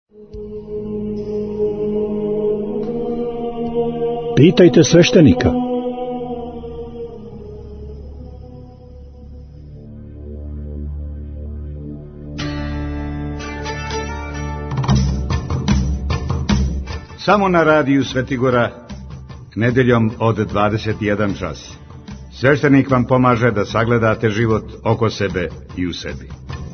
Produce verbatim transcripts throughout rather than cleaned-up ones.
Pitajte sveštenika. Samo na radiju Svetigora, nedeljom od dvadeset jedan čas. Sveštenik vam pomaže da sagledate život oko sebe i u sebi.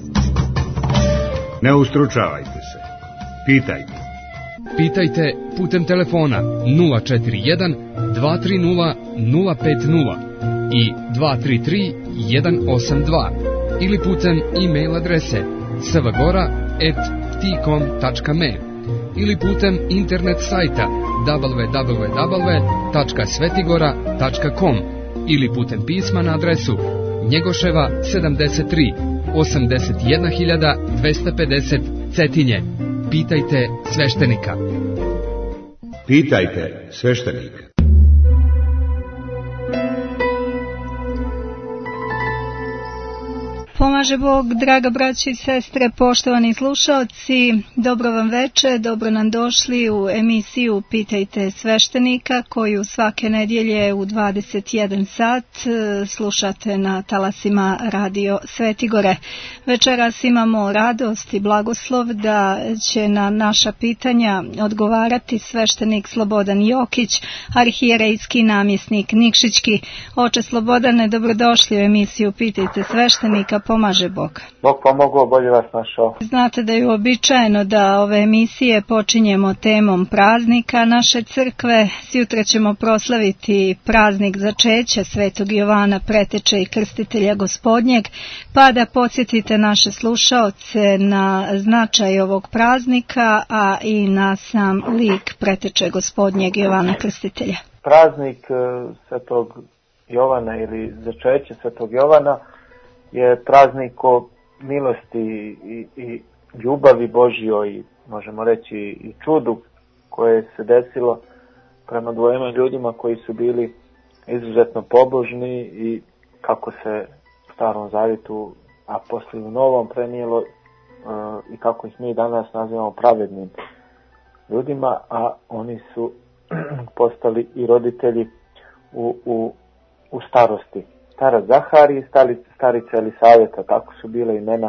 Ne ustručavajte se. Pitajte. Pitajte putem telefona nula četiri jedan, dva tri nula, nula pet nula i dva tri tri, jedan osam dva ili putem e-mail adrese svgora at ptikom tačka me ili putem internet sajta w w w tačka svetigora tačka com ili putem pisma na adresu Njegoševa sedamdeset tri, osamdeset jedna hiljada dvesta pedeset Cetinje. Pitajte sveštenika. Pitajte sveštenika. Pomaže Bog, draga braćo i sestre, poštovani slušaoci, dobro vam veče, dobro nam došli u emisiju Pitajte sveštenika, koju svake nedjelje u dvadeset jedan sat slušate na talasima Radio Svetigore. Večeras imamo radost i blagoslov da će na naša pitanja odgovarati sveštenik Slobodan Jokić, arhijerejski namjesnik Nikšićki. Oče Slobodane, dobrodošli u emisiju Pitajte sveštenika. Pomaže Bog. Bog pomogao, bolje vas našao. Znate da je uobičajeno da ove emisije počinjemo temom praznika naše crkve. Sjutra ćemo proslaviti praznik začeća Svetog Jovana Preteče i Krstitelja Gospodnjeg, pa da podsjetite naše slušaoce na značaj ovog praznika, a i na sam lik Preteče Gospodnjeg Jovana Krstitelja. Praznik Svetog Jovana ili začeće Svetog Jovana je praznik o milosti i, i ljubavi Božjoj i možemo reći i čudu koje se desilo prema dvojima ljudima koji su bili izuzetno pobožni i kako se u Starom Zavjetu, a poslije u Novom prenijelo uh, i kako ih mi danas nazivamo pravednim ljudima, a oni su postali i roditelji u, u, u starosti. Starac Zaharij i starica Elisaveta, tako su bile imena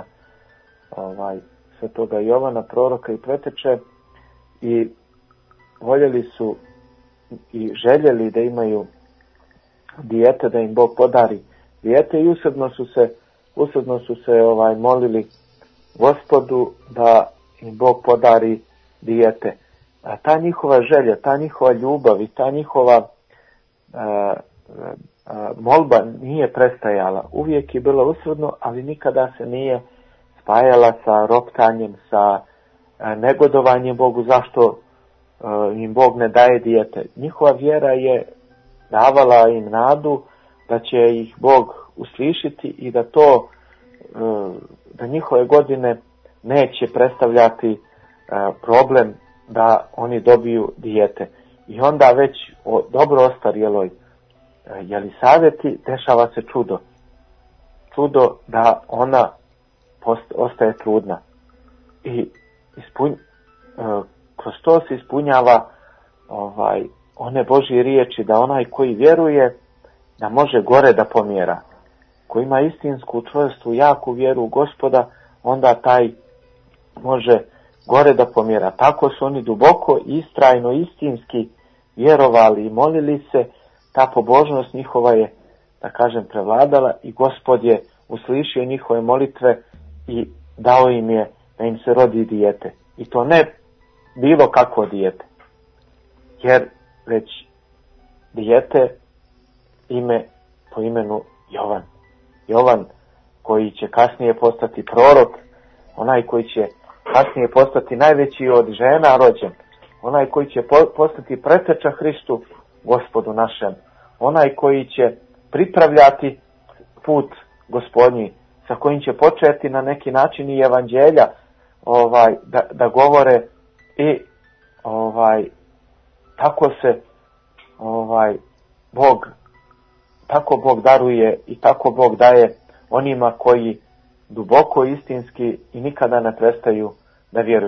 ovaj, Svetoga Jovana, proroka i preteče, i voljeli su i željeli da imaju dijete, da im Bog podari dijete, i usedno su se, usedno su se ovaj, molili Gospodu da im Bog podari dijete. A ta njihova želja, ta njihova ljubav i ta njihova a, molba nije prestajala. Uvijek je bila usredno, ali nikada se nije spajala sa roptanjem, sa negodovanjem Bogu zašto im Bog ne daje dijete. Njihova vjera je davala im nadu da će ih Bog uslišiti i da to, da njihove godine neće predstavljati problem da oni dobiju dijete. I onda već o dobro ostarjeloj Jelisaveti dešava se čudo. Čudo da ona post, ostaje trudna. I ispunj, e, kroz to se ispunjava ovaj, one Božje riječi da onaj koji vjeruje da može gore da pomjera. Ko ima istinsku čvrstu, jaku vjeru u Gospoda, onda taj može gore da pomjera. Tako su oni duboko, istrajno, istinski vjerovali i molili se. Ta pobožnost njihova je, da kažem, prevladala i Gospod je uslišio njihove molitve i dao im je da im se rodi dijete. I to ne bilo kakvo dijete, jer već dijete ime po imenu Jovan. Jovan koji će kasnije postati prorok, onaj koji će kasnije postati najveći od žena rođen, onaj koji će postati preteča Hristu, Gospodu našem, onaj koji će pripravljati put Gospodnji, sa kojim će početi na neki način i evanđelja ovaj, da, da govore i ovaj, tako se ovaj, Bog, tako Bog daruje i tako Bog daje onima koji duboko istinski i nikada ne prestaju da vjeruju.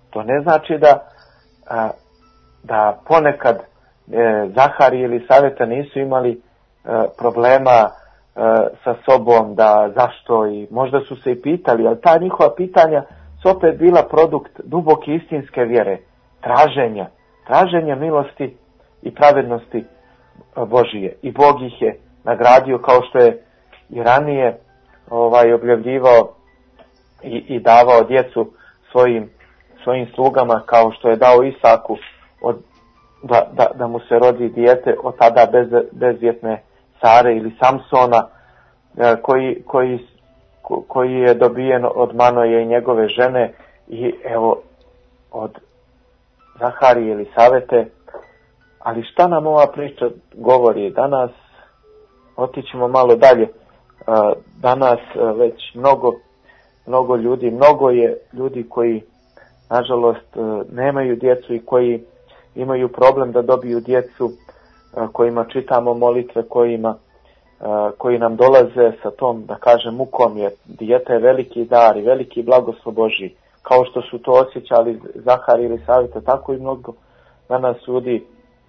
To ne znači da, a, da ponekad e, Zaharije ili Saveta nisu imali e, problema e, sa sobom, da zašto, i možda su se i pitali, ali ta njihova pitanja su opet bila produkt duboke istinske vjere, traženja, traženja milosti i pravednosti Božije. I Bog ih je nagradio, kao što je i ranije ovaj, objavljivao i, i davao djecu svojim, svojim slugama, kao što je dao Isaku od, da, da, da mu se rodi dijete od tada bez, bezvjetne Sare, ili Samsona koji, koji, koji je dobijen od Manoje i njegove žene, i evo od Zaharije ili Savete. Ali šta nam ova priča govori danas? Otićemo malo dalje. Danas već mnogo, mnogo ljudi, mnogo je ljudi koji nažalost nemaju djecu i koji imaju problem da dobiju djecu, kojima čitamo molitve, kojima, koji nam dolaze sa tom, da kažem, mukom, jer dijete je veliki dar i veliki blagoslov Božji. Kao što su to osjećali Zahar ili Saveta, tako i mnogo danas ljudi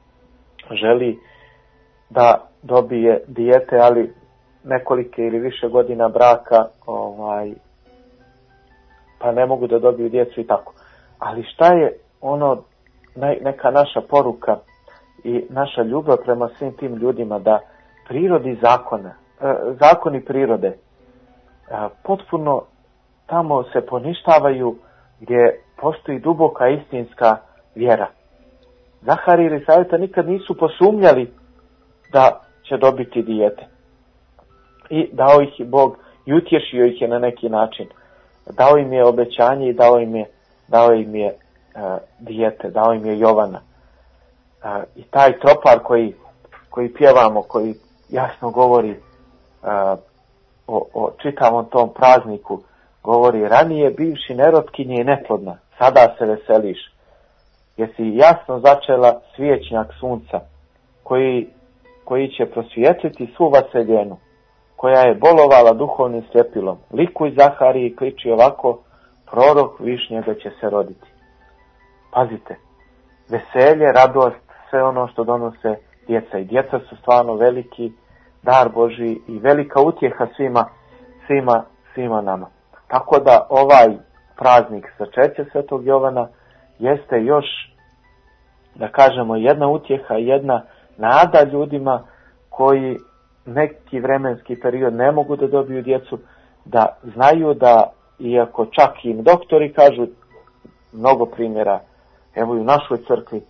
želi da dobije dijete, ali nekolike ili više godina braka, ovaj, pa ne mogu da dobiju djecu i tako. Ali šta je ono, neka naša poruka i naša ljubav prema svim tim ljudima, da prirodi zakona, zakoni prirode potpuno tamo se poništavaju gdje postoji duboka istinska vjera. Zahar ili Saveta nikad nisu posumnjali da će dobiti dijete. I dao ih je Bog i utješio ih je na neki način. Dao im je obećanje i dao im je, dao im je uh, dijete, dao im je Jovana. Uh, I taj tropar koji, koji pjevamo, koji jasno govori uh, o, o čitavom tom prazniku, govori: ranije bivši nerotkinje i neplodna, sada se veseliš, jer si jasno začela svijećnjak sunca, koji, koji će prosvijetliti svu vaseljenu, koja je bolovala duhovnim sljepilom. Likuj Zahariji i kriči ovako: prorok višnjega će se roditi. Pazite, veselje, radost, sve ono što donose djeca. I djeca su stvarno veliki dar Božji i velika utjeha svima, svima, svima nama. Tako da ovaj praznik začeća Svetog Jovana jeste još, da kažemo, jedna utjeha, jedna nada ljudima koji neki vremenski period ne mogu da dobiju djecu, da znaju da, iako čak im doktori kažu, mnogo primjera, evo i u našoj crkvi,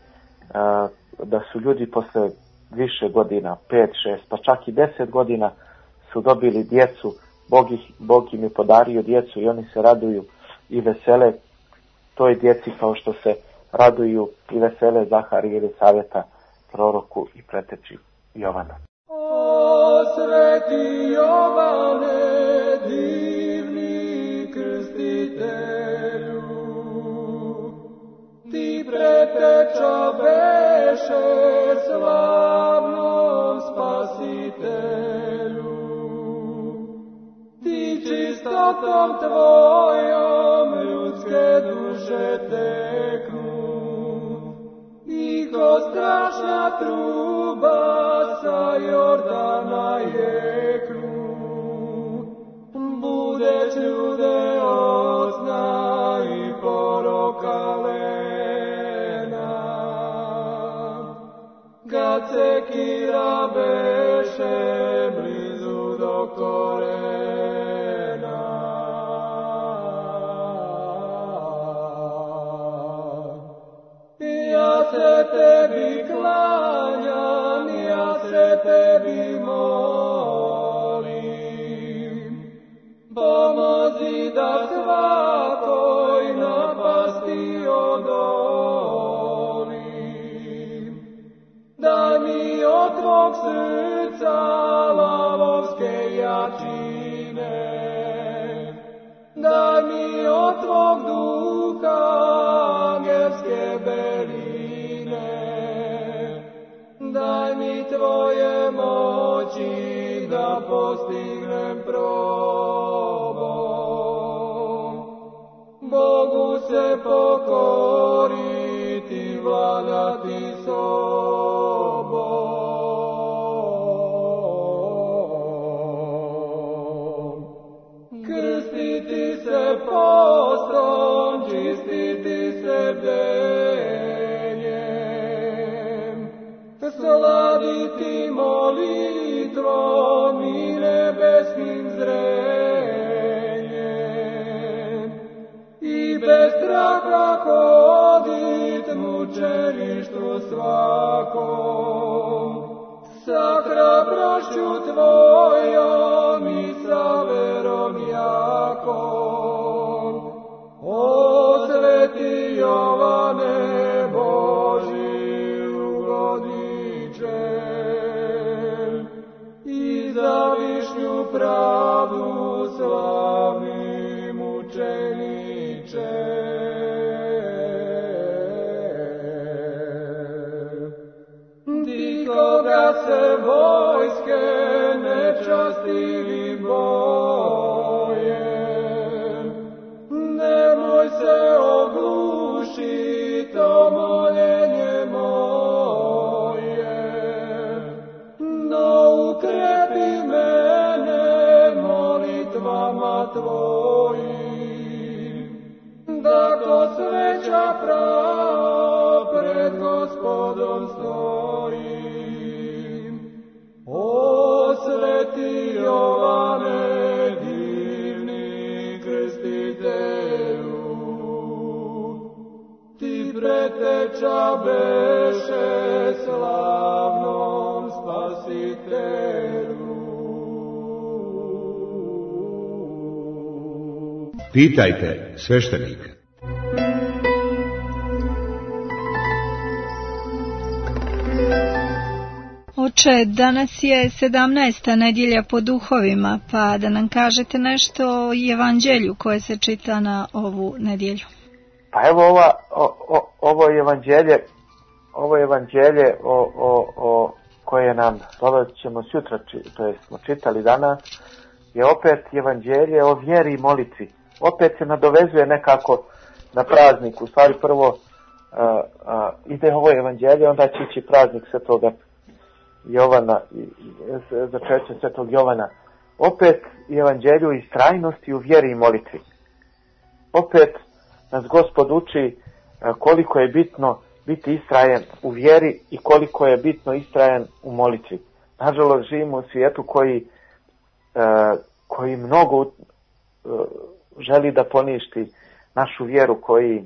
da su ljudi posle više godina, pet, šest, pa čak i deset godina su dobili djecu, Bog, ih, Bog im je podario djecu i oni se raduju i vesele toj djeci kao što se raduju i vesele Zaharije ili Saveta, proroku i preteči Jovana. O sveti Jovane, divni krstitelju, ti preteča beše slavnom spasitelju, ti čistotom tvojom ljudske duše teknu, i ko strašna truba sa Jordana jeknu, budeš ljude osna i poroka lena, kad se kira beše blizu do korena. Ja se tebi klanjam, ja se tebi molim, pomozi da svakoj napasti odolim. Daj mi od tvog srca lavovske jačine, daj mi od tvog duha angelske beline, daj mi tvoje moći da postignem probom. Bogu se pokorim, svakom, sa hrabrošću tvojom i sa verom jakom. O sveti Jovane Božji ugodičen, i za višnju pravdu slavni mučeniče. Ti koga se vojske nečastivim boje, nemoj se oglušit o moljenje moje, no ukrepi mene molitvama tvojim, da ko sveća prava pred Gospodom stojim. O sveti Jovane, divni krstitelju, ti preteča beše slavnom spasitelju. Pitajte sveštenika. Oče, danas je sedamnaesta nedjelja po duhovima, pa da nam kažete nešto o evanđelju koje se čita na ovu nedjelju. Pa evo ova, o, o, ovo evanđelje, ovo evanđelje o, o, o koje nam dolazit ćemo sutra, to je smo čitali danas, je opet evanđelje o vjeri i molitvi. Opet se nadovezuje nekako na praznik. U stvari prvo uh, uh, ide ovo evanđelje, onda će ići praznik svetoga Jovana, začeće svetog Jovana. Opet evanđelju istrajnosti u vjeri i molitvi. Opet nas Gospod uči koliko je bitno biti istrajan u vjeri i koliko je bitno istrajan u molitvi. Nažalost, živimo u svijetu koji, koji mnogo želi da poništi našu vjeru, koji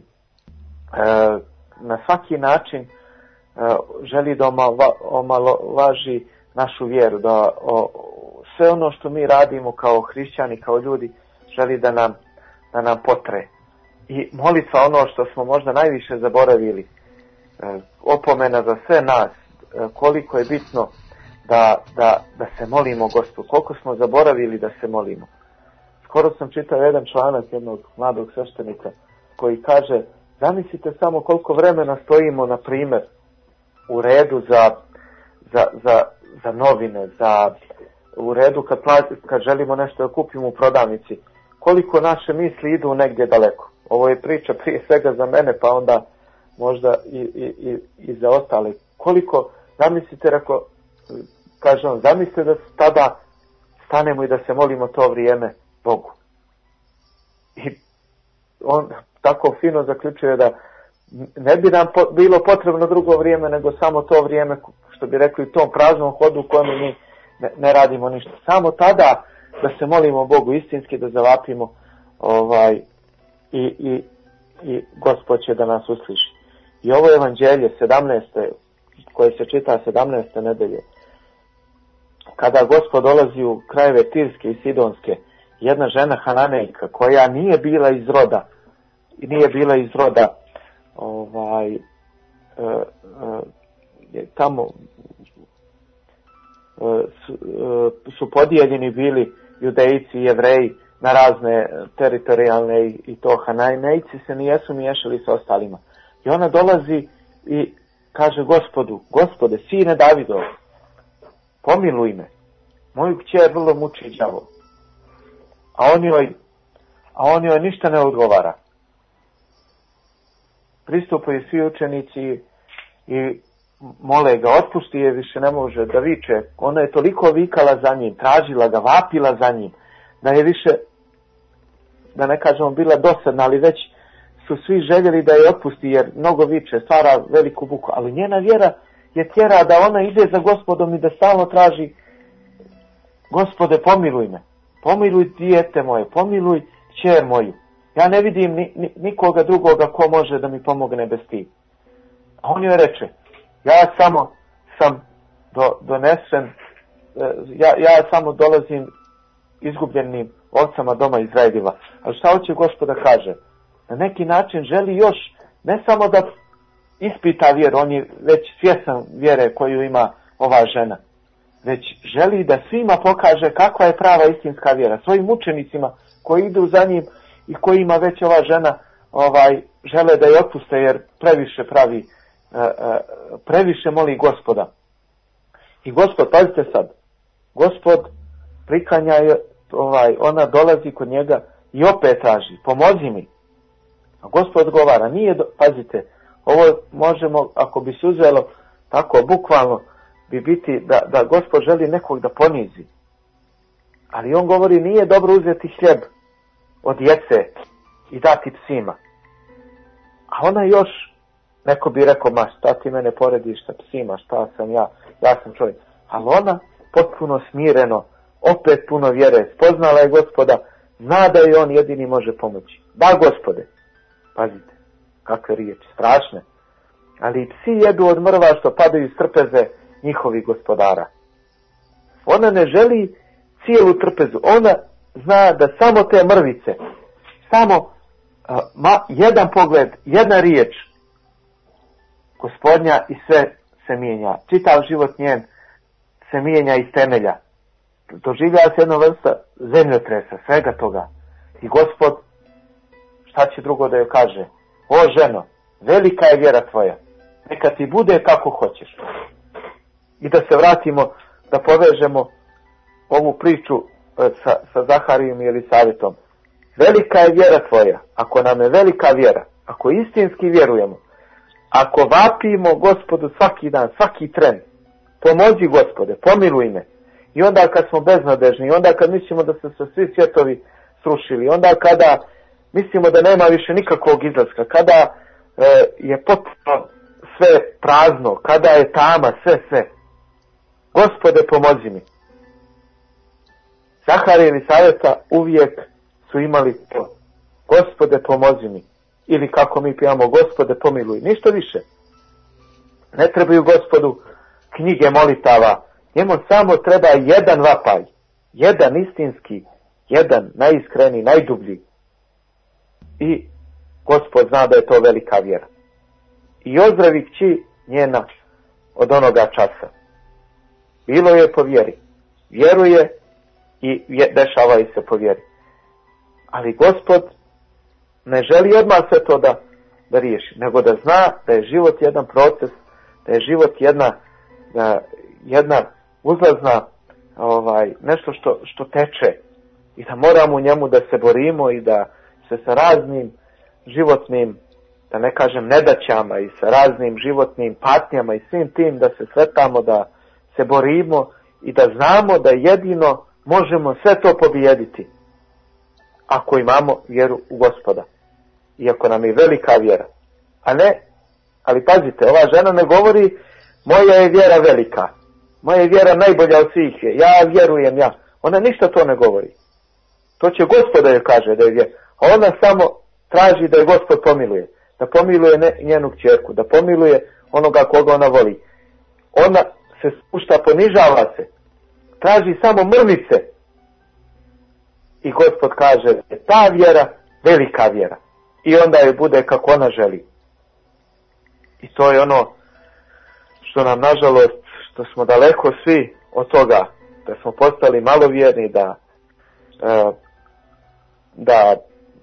na svaki način želi da omalovaži našu vjeru, da o, sve ono što mi radimo kao hrišćani, kao ljudi, želi da nam, da nam potre. I molitva, ono što smo možda najviše zaboravili, opomena za sve nas, koliko je bitno da, da, da se molimo Gospodu, koliko smo zaboravili da se molimo. Skoro sam čitao jedan članak jednog mladog sveštenika koji kaže, zamislite samo koliko vremena stojimo, na primjer, u redu za, za, za, za novine, za, u redu kad, kad želimo nešto da kupimo u prodavnici, koliko naše misli idu negdje daleko. Ovo je priča prije svega za mene, pa onda možda i, i, i, i za ostale. Koliko, zamislite, ako, kaže on, zamislite da tada stanemo i da se molimo to vrijeme Bogu. I on tako fino zaključuje da ne bi nam po, bilo potrebno drugo vrijeme, nego samo to vrijeme, što bi rekli, u tom praznom hodu u kojem mi ne, ne radimo ništa. Samo tada da se molimo Bogu istinski, da zavapimo ovaj, i, i, i Gospod će da nas usliši. I ovo evanđelje sedamnaeste koje se čita sedamnaeste nedelje, kada Gospod dolazi u krajeve Tirske i Sidonske, jedna žena Hananejka koja nije bila iz roda, nije bila iz roda ovaj, e, e, tamo e, su, e, su podijeljeni bili Judejci i Jevreji na razne teritorijalne i, i to Hananejci se nijesu miješali sa ostalima. I ona dolazi i kaže Gospodu, Gospode, sine Davidov, pomiluj me, moju kćer vrlo muči đavo. A on joj, a on joj ništa ne odgovara. Pristupaju svi učenici i mole ga, otpusti je, više ne može da viče. Ona je toliko vikala za njim, tražila ga, vapila za njim, da je više, da ne kažemo, bila dosadna, ali već su svi željeli da je otpusti, jer mnogo viče, stvara veliku buku. Ali njena vjera je tjera da ona ide za Gospodom i da stalno traži, Gospode, pomiluj me, pomiluj dijete moje, pomiluj kćer moju. Ja ne vidim ni, ni, nikoga drugoga ko može da mi pomogne bez ti. A on joj reče, Ja samo sam do, donesen, ja, ja samo dolazim izgubljenim ovcama doma Izraeljiva. Ali šta hoće Gospod da kaže? Na neki način želi još, ne samo da ispita vjeru, on je već svjestan vjere koju ima ova žena, već želi da svima pokaže kakva je prava istinska vjera. Svojim učenicima koji idu za njim i kojima već ova žena ovaj, žele da je otpuste jer previše pravi, previše moli Gospoda. I Gospod, pazite sad, Gospod prikanja je, ovaj, ona dolazi kod njega i opet traži, pomozi mi. A Gospod odgovara, nije, do, pazite, ovo možemo, ako bi se uzelo tako bukvalno, bi biti da, da Gospod želi nekog da ponizi. Ali on govori, nije dobro uzeti hljeb od djece i dati psima. A ona još, neko bi rekao, ma šta ti mene porediš sa psima, šta sam ja, ja sam čovjek. Ali ona potpuno smireno, opet puno vjere, spoznala je Gospoda, zna da je on jedini može pomoći. Da, Gospode, pazite, kakve riječi, strašne. Ali psi jedu od mrva što padaju iz trpeze njihovih gospodara. Ona ne želi cijelu trpezu, ona zna da samo te mrvice, samo uh, ma, jedan pogled, jedna riječ Gospodnja i sve se mijenja. Čitav život njen se mijenja iz temelja. Doživljava se jedna vrsta zemljotresa, svega toga. I Gospod, šta će drugo da joj kaže? O ženo, velika je vjera tvoja. Neka ti bude kako hoćeš. I da se vratimo, da povežemo ovu priču sa, sa Zaharijom i Elisavetom. Velika je vjera tvoja. Ako nam je velika vjera, ako istinski vjerujemo, ako vapimo Gospodu svaki dan, svaki tren, pomozi Gospode, pomiluj me. I onda kad smo beznadežni, i onda kad mislimo da su se svi svjetovi srušili, onda kada mislimo da nema više nikakvog izlaska, kada e, je potpuno sve prazno, kada je tama, sve, sve. Gospode, pomozi mi. Zaharija i Elisaveta uvijek su imali to. Gospode, pomozi mi. Ili kako mi pijamo, Gospode, pomiluj. Ništa više. Ne trebaju Gospodu knjige molitava. Njemu samo treba jedan vapaj. Jedan istinski, jedan najiskreniji, najdublji. I Gospod zna da je to velika vjera. I ozdravi kći njena od onoga časa. Bilo je po vjeri. Vjeruje i dešava i se po vjeri. Ali Gospod ne želi odmah sve to da, da riješi, nego da zna da je život jedan proces, da je život jedna, jedna uzlazna, ovaj, nešto što, što teče i da moramo u njemu da se borimo i da se sa raznim životnim, da ne kažem nedaćama i sa raznim životnim patnjama i svim tim da se sretamo, da se borimo i da znamo da jedino možemo sve to pobijediti ako imamo vjeru u Gospoda. Iako nam je velika vjera. A ne, ali pazite, ova žena ne govori moja je vjera velika. Moja je vjera najbolja od svih. Ja vjerujem, ja. Ona ništa to ne govori. To će Gospod da joj kaže da je vjera. A ona samo traži da je Gospod pomiluje. Da pomiluje ne, njenu kćerku. Da pomiluje onoga koga ona voli. Ona se spušta, ponižava se. Traži samo mrvice. I Gospod kaže ta vjera velika vjera. I onda joj bude kako ona želi. I to je ono što nam nažalost, što smo daleko svi od toga, da smo postali malovjerni, da da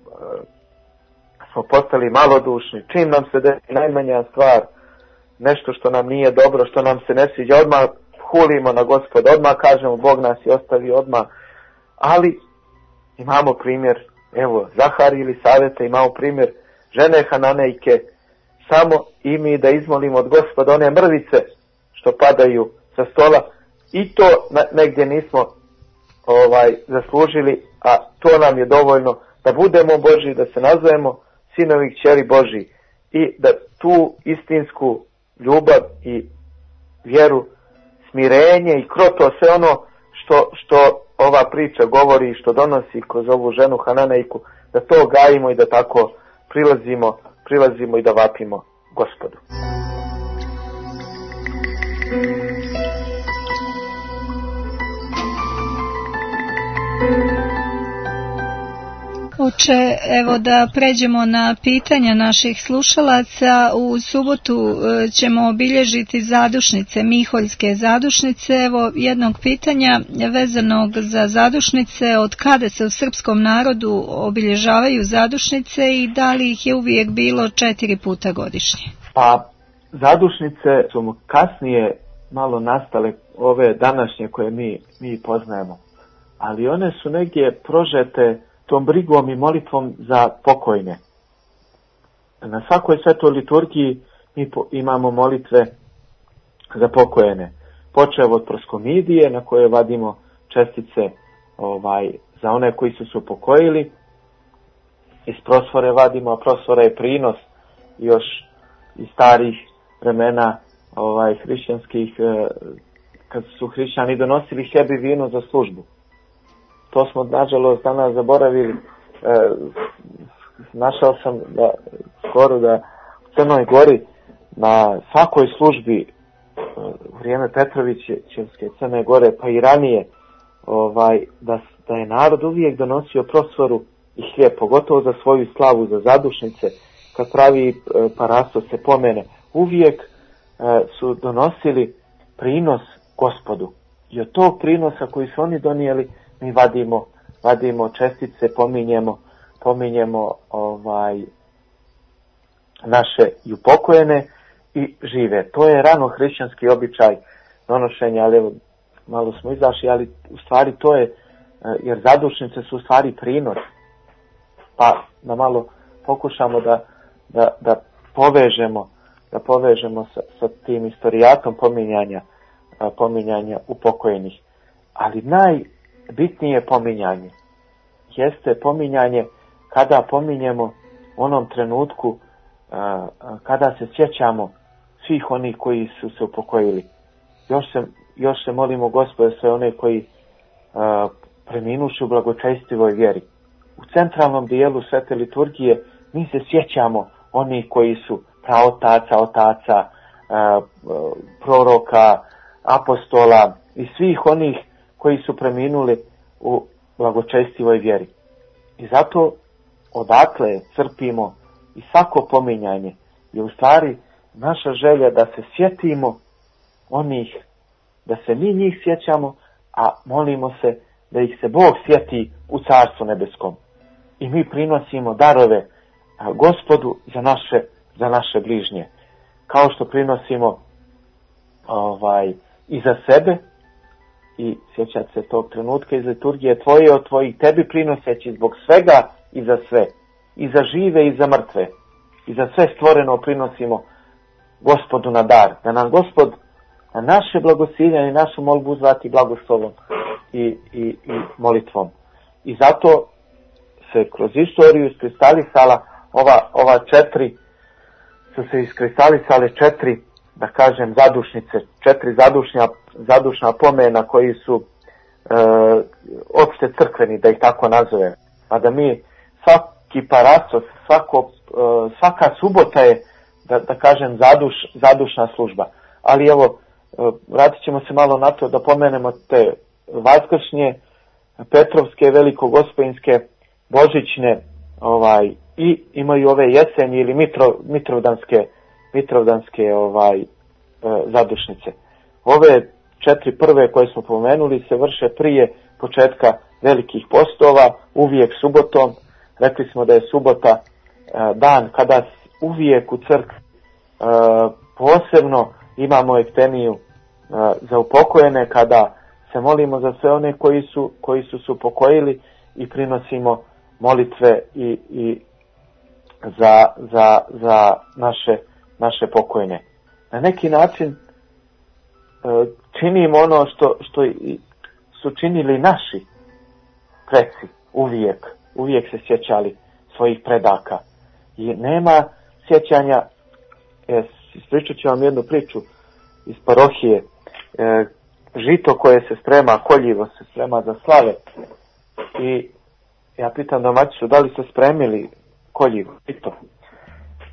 smo postali malodušni. Čim nam se desi najmanja stvar, nešto što nam nije dobro, što nam se ne sviđa, odmah hulimo na Gospoda, odmah kažemo Bog nas je ostavio, odmah. Ali imamo primjer, evo, Zaharije i Elisavete, imamo primjer žene Hananejke, samo i mi da izmolimo od Gospoda one mrvice što padaju sa stola i to negdje nismo ovaj zaslužili, a to nam je dovoljno da budemo Božji, da se nazovemo sinovi kćeri Božji i da tu istinsku ljubav i vjeru, smirenje i kroto, sve ono što, što ova priča govori i što donosi kroz ovu ženu Hananejku, da to gajimo i da tako prilazimo, prilazimo i da vapimo Gospodu. Oče, evo da pređemo na pitanja naših slušalaca. U subotu ćemo obilježiti zadušnice, Miholjske zadušnice. Evo jednog pitanja vezanog za zadušnice. Od kada se u srpskom narodu obilježavaju zadušnice i da li ih je uvijek bilo četiri puta godišnje? Pa, zadušnice su kasnije malo nastale, ove današnje koje mi, mi poznajemo. Ali one su negdje prožete tom brigom i molitvom za pokojne. Na svakoj svetoj liturgiji mi imamo molitve za pokojene. Počev od proskomidije na koje vadimo čestice ovaj, za one koji su se upokojili. Iz prosfore vadimo, a prosfora je prinos još iz starih vremena ovaj, hrišćanskih, kad su hrišćani donosili hljeb i vino za službu. To smo, nažalost, danas zaboravili. E, našao sam da skoro da u Crnoj Gori na svakoj službi u vrijeme Petrovićevske Crne Gore, pa i ranije, ovaj, da, da je narod uvijek donosio prosforu i hljeb, pogotovo za svoju slavu, za zadušnice, kad pravi e, parasto se pomene. Uvijek e, su donosili prinos Gospodu. I od tog prinosa koji su oni donijeli, mi vadimo, vadimo čestice, pominjemo, pominjemo ovaj, naše i upokojene i žive. To je rano hrišćanski običaj donošenja, ali evo, malo smo izašli, ali u stvari to je, jer zadušnice su u stvari prinos. Pa da malo pokušamo da, da, da povežemo, da povežemo sa, sa tim istorijatom pominjanja, pominjanja upokojenih. Ali naj bitnije pominjanje jeste pominjanje kada pominjemo u onom trenutku a, a, kada se sjećamo svih onih koji su se upokojili. Još se, još se molimo Gospode sve one koji a, preminuši u blagočestivoj vjeri. U centralnom dijelu svete liturgije mi se sjećamo onih koji su praotaca, otaca, a, a, proroka, apostola i svih onih koji su preminuli u blagočestivoj vjeri. I zato odatle crpimo i svako pominjanje je u stvari naša želja da se sjetimo onih, da se mi njih sjećamo, a molimo se da ih se Bog sjeti u Carstvu nebeskom. I mi prinosimo darove Gospodu za naše, za naše bližnje. Kao što prinosimo ovaj, i za sebe, i sjećati se tog trenutka iz liturgije, tvoje od tvojih, tebi prinoseći zbog svega i za sve, i za žive i za mrtve, i za sve stvoreno prinosimo Gospodu na dar, da nam Gospod na naše blagosiljanje i našu molbu uzvrati blagoslovom i, i, i molitvom. I zato se kroz istoriju iskristalisala ova, ova četiri, su se iskristalisale četiri, da kažem, zadušnice, četiri zadušnja, zadušna pomena koji su e, opšte crkveni, da ih tako nazove. A da mi svaki parasos, svako, e, svaka subota je, da, da kažem, zaduš, zadušna služba. Ali evo, e, vratit ćemo se malo na to da pomenemo te vaskršnje, petrovske, velikogospojinske, božićne, ovaj, i imaju ove jesenje ili mitro, mitrovdanske Mitrovdanske ovaj, e, zadušnice. Ove četiri prve koje smo pomenuli se vrše prije početka velikih postova, uvijek subotom. Rekli smo da je subota e, dan kada uvijek u crkvi e, posebno imamo ekteniju e, za upokojene, kada se molimo za sve one koji su, koji su se upokojili i prinosimo molitve i, i za, za, za naše naše pokojne. Na neki način e, činimo ono što, što su činili naši preci uvijek. Uvijek se sjećali svojih predaka. I nema sjećanja, e, ispričat ću vam jednu priču iz parohije. E, žito koje se sprema, koljivo se sprema za slave. I ja pitam domaćicu da li ste spremili koljivo, žito.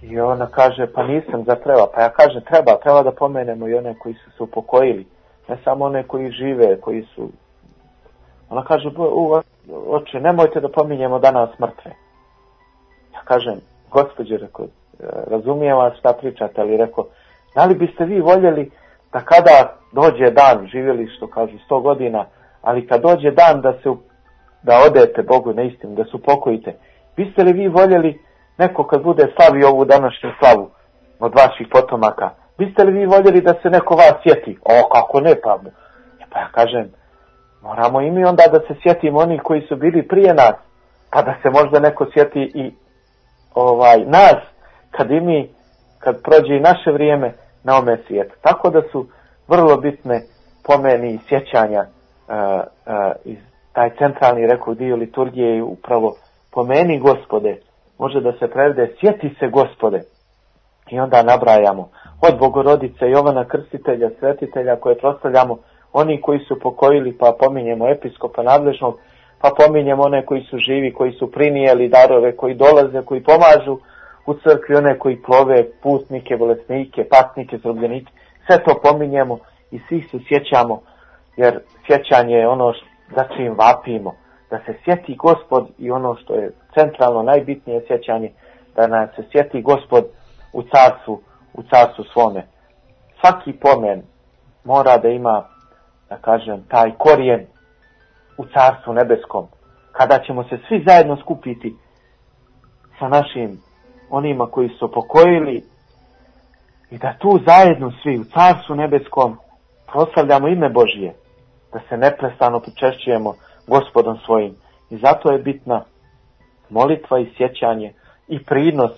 I ona kaže, pa nisam, za treba. Pa ja kažem, treba, treba da pomenemo i one koji su se upokojili. Ne samo one koji žive, koji su... Ona kaže, u, oče, nemojte da pominjemo danas mrtve. Ja kažem, gospođe, rekao, razumijem vas šta pričate, ali rekao, da li biste vi voljeli da kada dođe dan, živjeli što kažu sto godina, ali kad dođe dan da se da odete Bogu na istinu, da se upokojite, biste li vi voljeli neko kad bude slavio ovu današnju slavu od vaših potomaka, biste li vi voljeli da se neko vas sjeti? O, kako ne, pa, pa ja kažem, moramo i mi onda da se sjetimo onih koji su bili prije nas, pa da se možda neko sjeti i ovaj nas, kad i mi, kad prođe i naše vrijeme na ome svijetu. Tako da su vrlo bitne po meni sjećanja uh, uh, iz taj centralni, rekao, dio liturgije i upravo po meni, Gospode, može da se prevede sjeti se, Gospode. I onda nabrajamo od Bogorodice, Jovana Krstitelja, svetitelja koje proslavljamo, oni koji su pokojili, pa pominjemo episkopa nadležnog, pa pominjemo one koji su živi, koji su prinijeli darove, koji dolaze, koji pomažu u crkvi, one koji plove, putnike, bolesnike, patnike, zrobljenike. Sve to pominjemo i svih se sjećamo, jer sjećanje je ono za čim vapimo. Da se sjeti Gospod i ono što je centralno najbitnije sjećanje, da nas se sjeti Gospod u carstvu, u carstvu svome. Svaki pomen mora da ima, da kažem, taj korijen u carstvu nebeskom. Kada ćemo se svi zajedno skupiti sa našim onima koji su pokojili i da tu zajedno svi u carstvu nebeskom proslavljamo ime Božije, da se neprestano pričešćujemo Gospodom svojim. I zato je bitna molitva i sjećanje i prinos.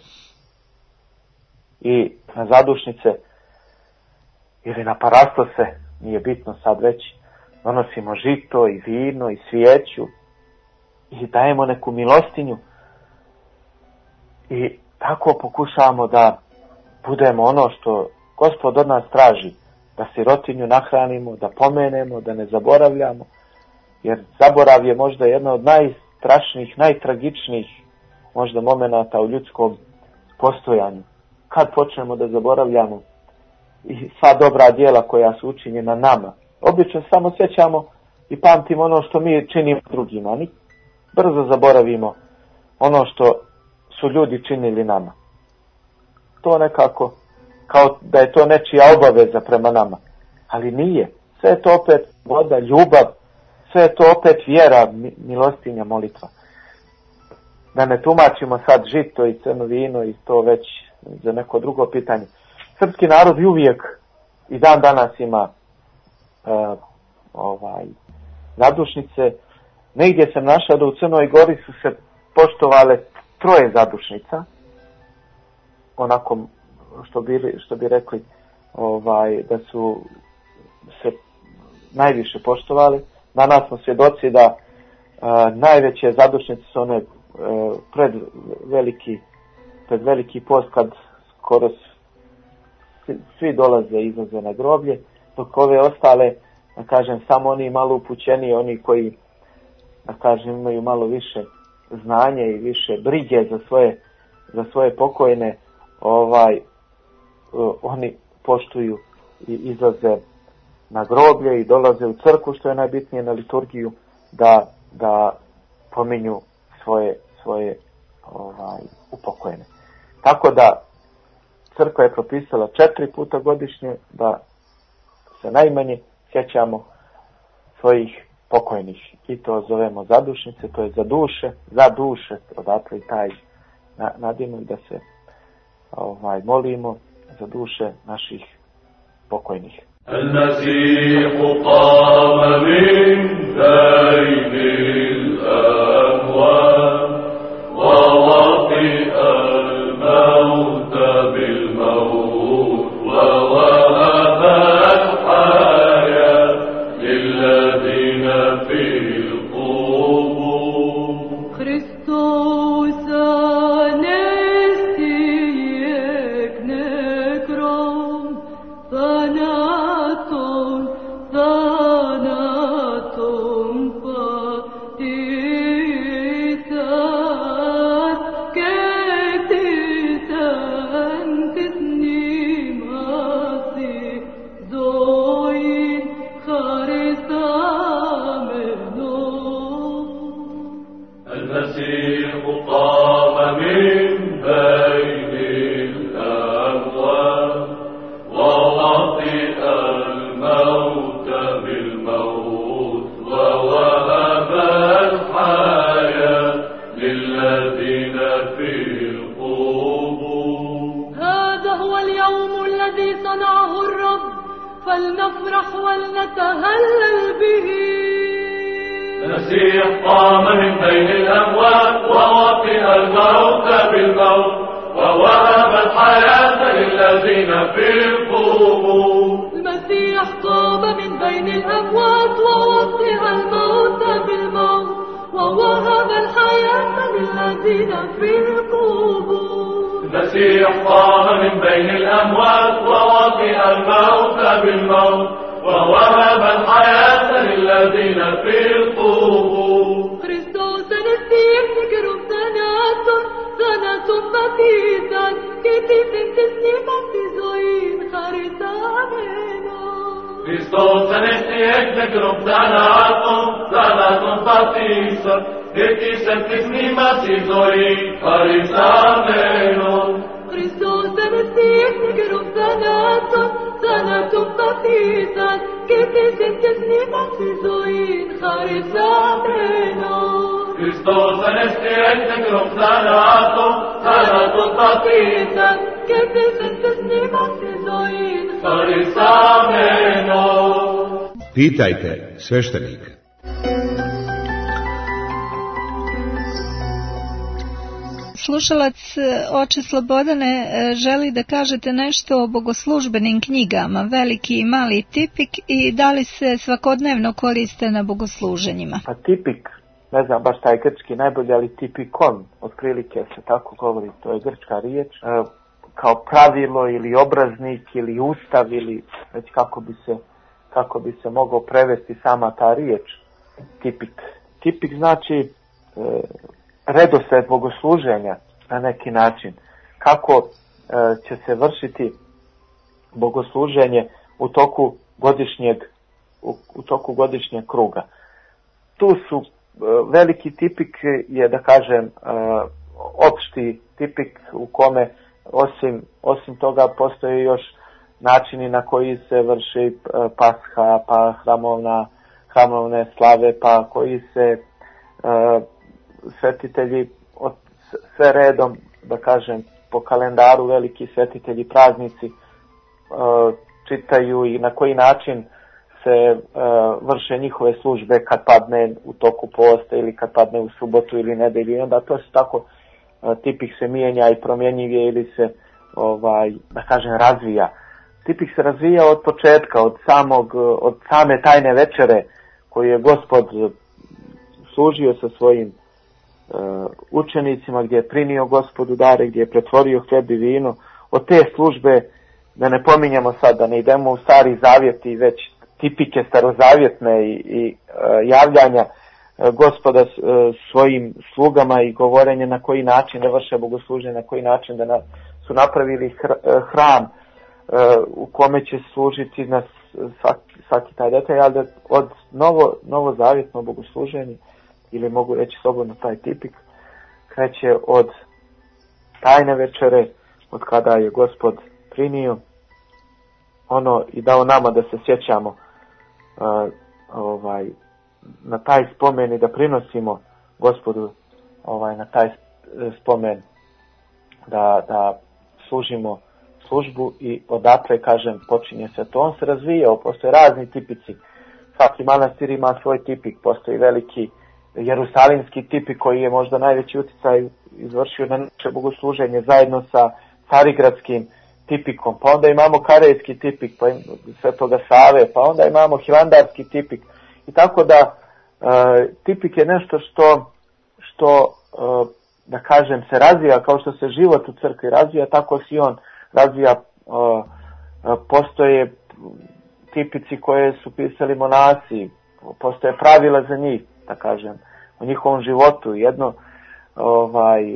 I na zadušnice ili na parastose, nije bitno sad već, donosimo žito i vino i svijeću i dajemo neku milostinju i tako pokušavamo da budemo ono što Gospod od nas traži, da sirotinju nahranimo, da pomenemo, da ne zaboravljamo, jer zaborav je možda jedna od najstrašnijih, najtragičnijih možda momenata u ljudskom postojanju. Kad počnemo da zaboravljamo i sva dobra djela koja su učinjena nama, obično samo sjećamo i pamtimo ono što mi činimo drugima, ni brzo zaboravimo ono što su ljudi činili nama. To nekako, kao da je to nečija obaveza prema nama, ali nije. Sve je to opet voda, ljubav, sve je to opet vjera, milostinja, molitva. Da ne tumačimo sad žito i crno vino i to već za neko drugo pitanje. Srpski narod uvijek i dan danas ima uh, ovaj, zadušnice. Negdje sam našao da u Crnoj Gori su se poštovale troje zadušnica, onako što bi, što bi rekli ovaj, da su se najviše poštovali. Danas smo svjedoci da uh, najveće zadušnice su one uh, pred veliki pred veliki post, kad skoro svi, svi dolaze i izlaze na groblje, dok ove ostale, da kažem, samo oni malo upućeni, oni koji, da kažem, imaju malo više znanja i više brige za svoje, za svoje pokojne, ovaj, uh, oni poštuju i izlaze na groblje i dolaze u crkvu, što je najbitnije, na liturgiju, da, da pominju svoje, svoje ovaj, upokojene. Tako da crkva je propisala četiri puta godišnje da se najmanje sjećamo svojih pokojnih. I to zovemo zadušnice, to je za duše, za duše, odatle i taj nadimak da se ovaj, molimo za duše naših pokojnih. المسيح قام من بين الأموات ووطئ الموت بالموت ووهب الحياة للذين في القبور. Christus anestiek necrom thanaton thanaton patitas ke الذي صنعه الرب فلنفرح ولنتهلل به. المسيح قام من بين الأموات ووطئ الموت بالموت ووهب الحياة للذين في القبور. المسيح قام من بين الأموات ووطئ الموت بالموت ووهب الحياة للذين في القبور. المسيح قام من بين الأموات ووطئ الموت بالموت ووهب الحياة للذين في القبور. Χριστός ανεστήρ νεκρούς θανάτων, θανάτων παθήσαν και τύχην της νήμας τη ζωήν χαρισάμενο. Χριστός ανέστη εκ νεκρών θανάτων, θανάτων παθήσαν και τύχην της νήμας τη ζωήν χαρισάμενο. Χριστός ανεστήρ νεκρούς θανάτων, θανάτων παθήσαν και τύχην της νήμας τη ζωήν χαρισάμενο. Χριστός ανέστη εκ νεκρών θανάτων, θανάτων παθήσαν και τύχην της νήμας τη ζωήν χαρισάμενο. Pitajte sveštenika. Slušalac oče Slobodane želi da kažete nešto o bogoslužbenim knjigama, veliki i mali tipik, i da li se svakodnevno koriste na bogosluženjima? Pa tipik, ne znam baš taj grčki najbolje, ali tipikon, otprilike se tako govori, to je grčka riječ, e, kao pravilo ili obraznik ili ustav ili već kako bi se, kako bi se mogao prevesti sama ta riječ, tipik. Tipik znači e, redosled bogosluženja na neki način, kako e, će se vršiti bogosluženje u toku godišnjeg u, u toku godišnjeg kruga. Tu su e, veliki tipik je, da kažem, e, opšti tipik u kome osim osim toga postoje još načini na koji se vrši e, Pasha, pa hramovna hramovne slave, pa koji se e, svetitelji od sve redom, da kažem, po kalendaru veliki svetitelji, praznici e, čitaju i na koji način se e, vrše njihove službe kad padne u toku posta ili kad padne u subotu ili nedelju. I onda to se tako e, tipik se mijenja i promjenjivije ili se ovaj, da kažem, razvija. Tipik se razvija od početka, od samog, od same tajne večere koju je Gospod služio sa svojim učenicima, gdje je prinio Gospodu dare, gdje je pretvorio hljeb i vino. Od te službe, da ne pominjemo sad, da ne idemo u Stari Zavjet i već tipike starozavjetne i, i uh, javljanja uh, Gospoda uh, svojim slugama i govorenje na koji način da vrše bogosluženje, na koji način da na, su napravili hr, uh, hram uh, u kome će služiti na svaki, svaki taj detalj, ali da od novo, novozavjetno bogosluženje, ili mogu reći slobodno taj tipik, kreće od tajne večere, od kada je Gospod prinio ono i dao nama da se sjećamo uh, ovaj, na taj spomen i da prinosimo Gospodu ovaj, na taj spomen, da, da služimo službu i odatle, kažem, počinje se to. On se razvijao, postoje razni tipici, svaki manastir ima svoj tipik, postoji veliki jerusalimski tipik koji je možda najveći utjecaj izvršio na naše bogosluženje zajedno sa carigradskim tipikom, pa onda imamo karejski tipik, pa Svetoga Save, pa onda imamo hilandarski tipik, i tako da e, tipik je nešto što, što e, da kažem, se razvija kao što se život u crkvi razvija, tako se i on razvija. E, postoje tipici koje su pisali monasi, postoje pravila za njih, da kažem, u njihovom životu, jedno, ovaj,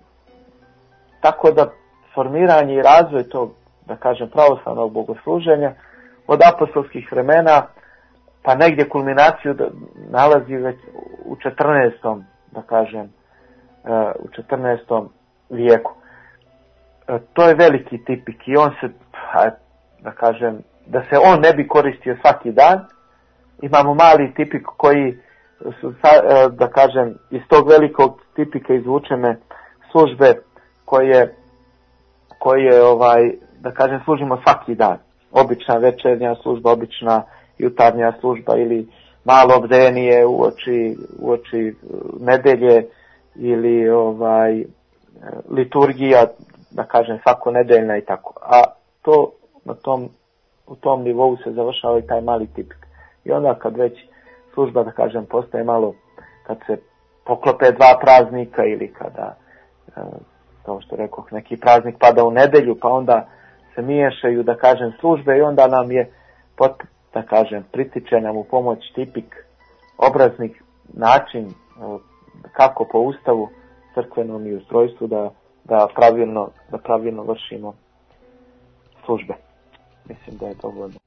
tako da formiranje i razvoj tog, da kažem, pravoslavnog bogosluženja od apostolskih vremena, pa negdje kulminaciju da nalazi već u četrnaestom, da kažem, u četrnaestom vijeku. To je veliki tipik i on se, da kažem, da se on ne bi koristio svaki dan. Imamo mali tipik koji su, da kažem, iz tog velikog tipika izvučene službe koje, koje ovaj, da kažem, služimo svaki dan. Obična večernja služba, obična jutarnja služba ili malo bdenije uoči, uoči nedelje ili ovaj liturgija, da kažem, svako nedeljna i tako. A to na tom, u tom nivou se završava i taj mali tipik. I onda kad već služba, da kažem, postaje malo, kad se poklope dva praznika ili kada, kao što rekoh, neki praznik pada u nedelju, pa onda se miješaju, da kažem, službe i onda nam je, pot, da kažem, pritiče nam u pomoć tipik, obraznik, način kako po Ustavu crkvenom i ustrojstvu da, da, pravilno, da pravilno vršimo službe. Mislim da je dovoljno.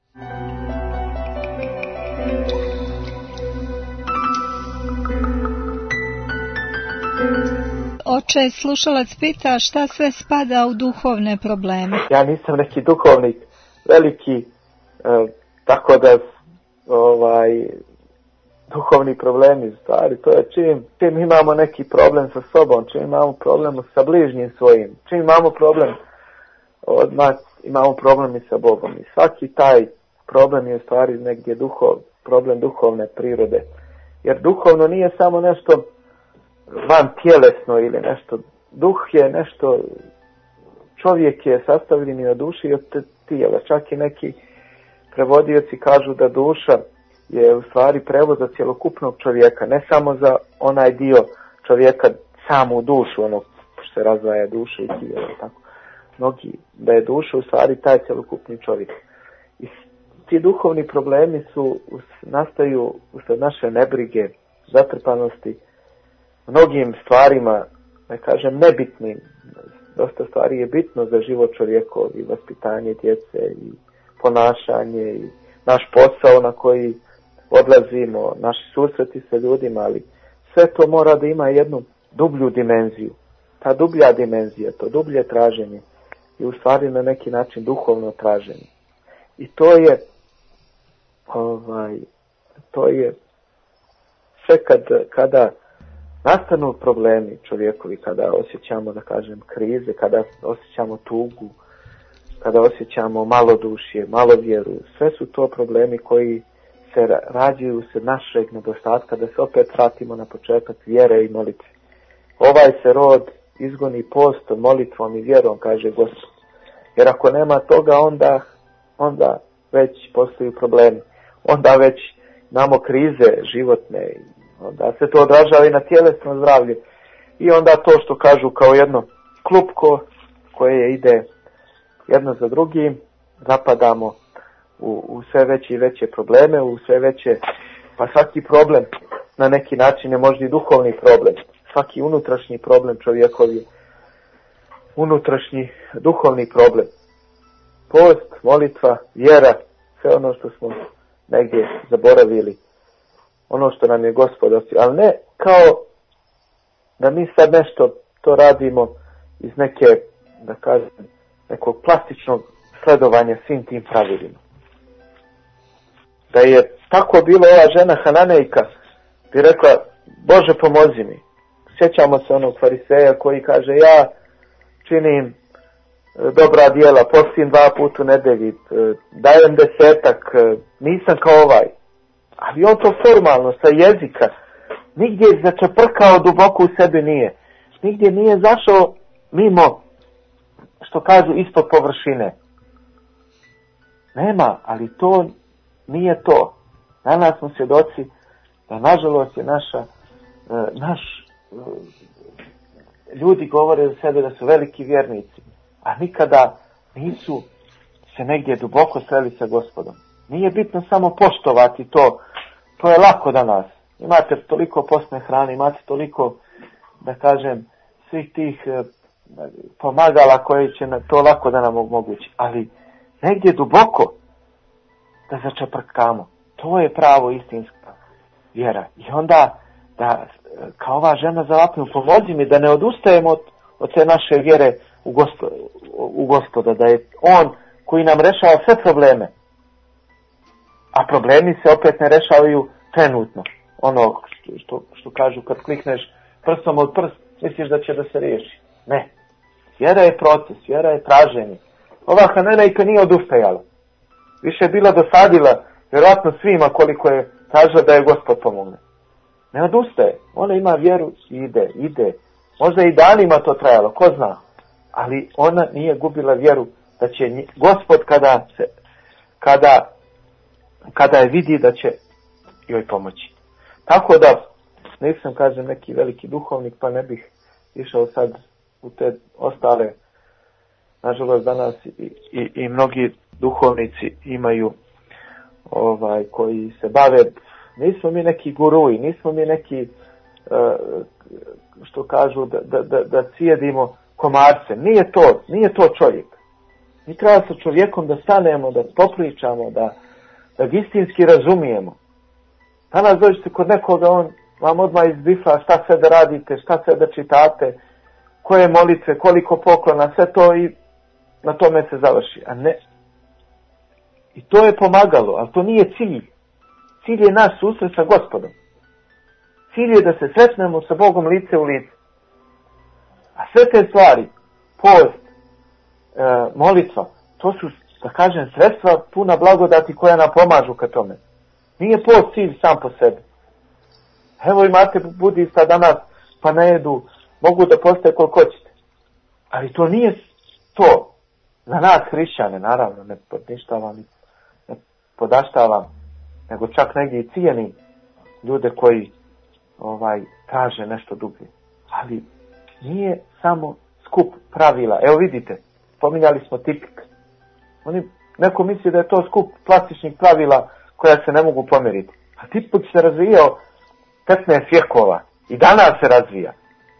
Oče, slušalac pita šta sve spada u duhovne probleme. Ja nisam neki duhovnik veliki, e, tako da ovaj, duhovni problemi, stvari, to je čim, čim imamo neki problem sa sobom, čim imamo problem sa bližnjim svojim, čim imamo problem odmah imamo problem i sa Bogom. I svaki taj problem je u stvari negdje duhov, problem duhovne prirode. Jer duhovno nije samo nešto van tjelesno ili nešto. Duh je nešto, čovjek je sastavljen od duše i od tijela. Čak i neki prevodioci kažu da duša je u stvari prevod za cjelokupnog čovjeka, ne samo za onaj dio čovjeka, samu dušu, ono što se razdvaja duša i tijela, tako. Mnogi, da je duša u stvari taj cjelokupni čovjek. I ti duhovni problemi su, nastaju usred naše nebrige, zatrpanosti, mnogim stvarima, da kažem, nebitnim. Dosta stvari je bitno za život čovjekov i vaspitanje djece i ponašanje i naš posao na koji odlazimo, naši susreti sa ljudima, ali sve to mora da ima jednu dublju dimenziju. Ta dublja dimenzija, to dublje traženje je u stvari na neki način duhovno traženje. I to je ovaj, to je sve kad, kada nastanu problemi čovjekovi, kada osjećamo, da kažem, krize, kada osjećamo tugu, kada osjećamo malodušje, malovjeru, sve su to problemi koji se rađuju se našeg nedostatka, da se opet vratimo na početak vjere i molitve. Ovaj se rod izgoni postom, molitvom i vjerom, kaže Gospod. Jer ako nema toga, onda, onda već postoji problemi. Onda već imamo krize životne, onda se to odražava i na tjelesno zdravlje. I onda to što kažu kao jedno klupko koje ide jedno za drugim, zapadamo u, u sve veće i veće probleme, u sve veće, pa svaki problem na neki način je možda i duhovni problem. Svaki unutrašnji problem čovjekov je unutrašnji duhovni problem. Post, molitva, vjera, sve ono što smo negdje zaboravili, ono što nam je Gospod ostavio, ali ne kao da mi sad nešto to radimo iz neke, da kažem, nekog plastičnog sledovanja svim tim pravilima. Da je tako bilo ova žena Hananejka, bi rekla, Bože pomozi mi. Sjećamo se onog fariseja koji kaže, ja činim dobra djela, postim dva puta u nedelji, dajem desetak, nisam kao ovaj. Ali on to formalno, sa jezika, nigdje začeprkao duboko u sebi nije. Nigdje nije zašao mimo, što kažu, ispod površine. Nema, ali to nije to. Danas smo svjedoci da nažalost je naša, naš, ljudi govore za sebe da su veliki vjernici, a nikada nisu se negdje duboko sreli sa Gospodom. Nije bitno samo poštovati to, to je lako danas. Imate toliko postne hrane, imate toliko, da kažem, svih tih pomagala koje će na to lako da nam omogući. Ali negdje duboko da začeprkamo. To je pravo istinska vjera. I onda da kao ova žena zavapnu, pomozi mi da ne odustajemo od, od te naše vjere u, gospo, u Gospoda. Da je On koji nam rešava sve probleme. A problemi se opet ne rešavaju trenutno. Ono što, što, što kažu kad klikneš prstom od prst, misliš da će da se riješi. Ne. Vjera je proces, vjera je traženje. ova Hananejka nije odustajala. Više je bila dosadila, vjerojatno svima koliko je tražila da je Gospod pomogne. Ne odustaje. Ona ima vjeru i ide, ide. Možda i danima to trajalo, ko zna. Ali ona nije gubila vjeru da će Gospod kada se, kada, kada je vidi da će joj pomoći. Tako da, nisam, kažem, neki veliki duhovnik, pa ne bih išao sad u te ostale. Nažalost, danas i, i, i mnogi duhovnici imaju ovaj koji se bave, nismo mi neki guruji, nismo mi neki uh, što kažu da, da, da, da cijedimo komarce. Nije to, nije to čovjek. Mi treba sa čovjekom da stanemo, da popričamo, da, da ga istinski razumijemo. Danas dođete kod nekoga, on vam odmah izbifla šta sve da radite, šta sve da čitate, koje molitve, koliko poklona, sve to i na tome se završi. A ne. I to je pomagalo, ali to nije cilj. Cilj je naš susret sa Gospodom. Cilj je da se sretnemo sa Bogom lice u lice. A sve te stvari, post, e, molitva, to su, da kažem, sredstva puna blagodati koja nam pomažu ka tome. Nije post cilj sam po sebi. Evo imate budista danas, pa ne jedu, mogu da postaje koliko hoćete. Ali to nije to. Za nas hrišćane, naravno, ne podništavam, ne podaštavam, nego čak negdje i cijeni ljude koji ovaj traže nešto dublje. Ali nije samo skup pravila. Evo vidite, spominjali smo tipik. Oni, neko misli da je to skup plastičnih pravila koja se ne mogu pomjeriti. A tipik se razvijao petnaest vjekova i danas se razvija.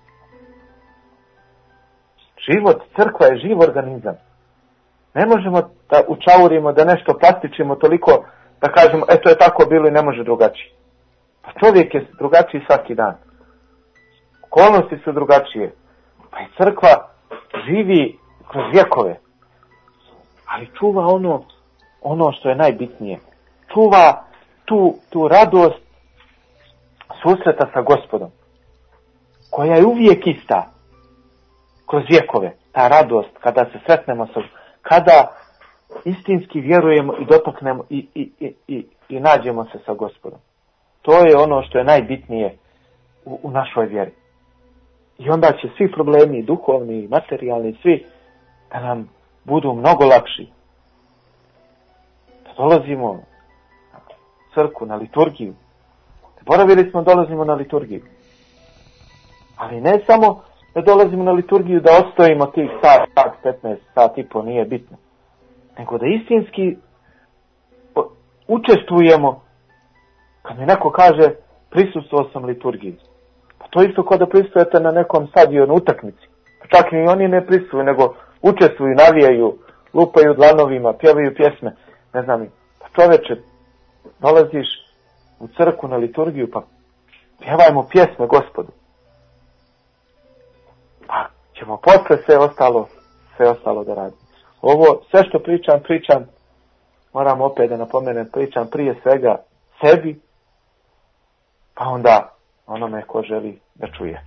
Život, crkva je živ organizam. Ne možemo da učaurimo, da nešto plastičimo toliko, da kažemo, eto je tako bilo i ne može drugačije. Pa čovjek je drugačiji svaki dan. Okolnosti su drugačije. Pa i crkva živi kroz vjekove. Ali čuva ono, ono što je najbitnije. Čuva tu, tu radost susreta sa Gospodom. Koja je uvijek ista. Kroz vjekove. Ta radost kada se sretnemo sa kada istinski vjerujemo i dotaknemo i, i, i, i, i nađemo se sa Gospodom. To je ono što je najbitnije u, u našoj vjeri. I onda će svi problemi, duhovni, materijalni, svi, da nam budu mnogo lakši. Da dolazimo na crkvu, na liturgiju. Zaboravili smo, dolazimo na liturgiju. Ali ne samo da dolazimo na liturgiju, da ostojimo tih sat, sat, petnaest, sat i po, nije bitno. Nego da istinski učestvujemo, kad mi neko kaže prisustvovao sam liturgiji. Pa to isto kao da prisustvujete na nekom stadionu utakmici. Pa čak i oni ne prisustvuju, nego učestvuju, navijaju, lupaju dlanovima, pjevaju pjesme. Ne znam, pa čoveče, dolaziš u crkvu na liturgiju, pa pjevajmo pjesme Gospodu. Pa ćemo posle sve ostalo, sve ostalo da radimo. Ovo, sve što pričam, pričam, moram opet da napomenem, pričam prije svega sebi, pa onda onome ko želi da čuje.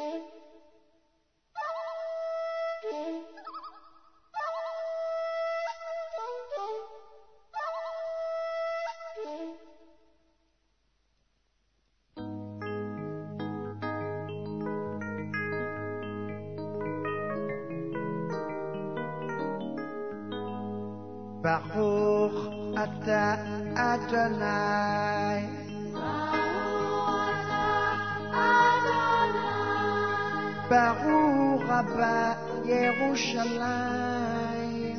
Baruch ata Adonai. Baruch Abba Yerushalayim.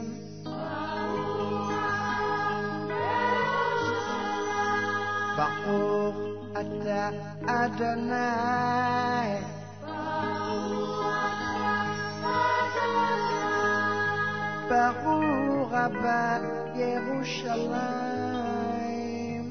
Baruch ata Adonai. Baruch Abba Yerushalayim.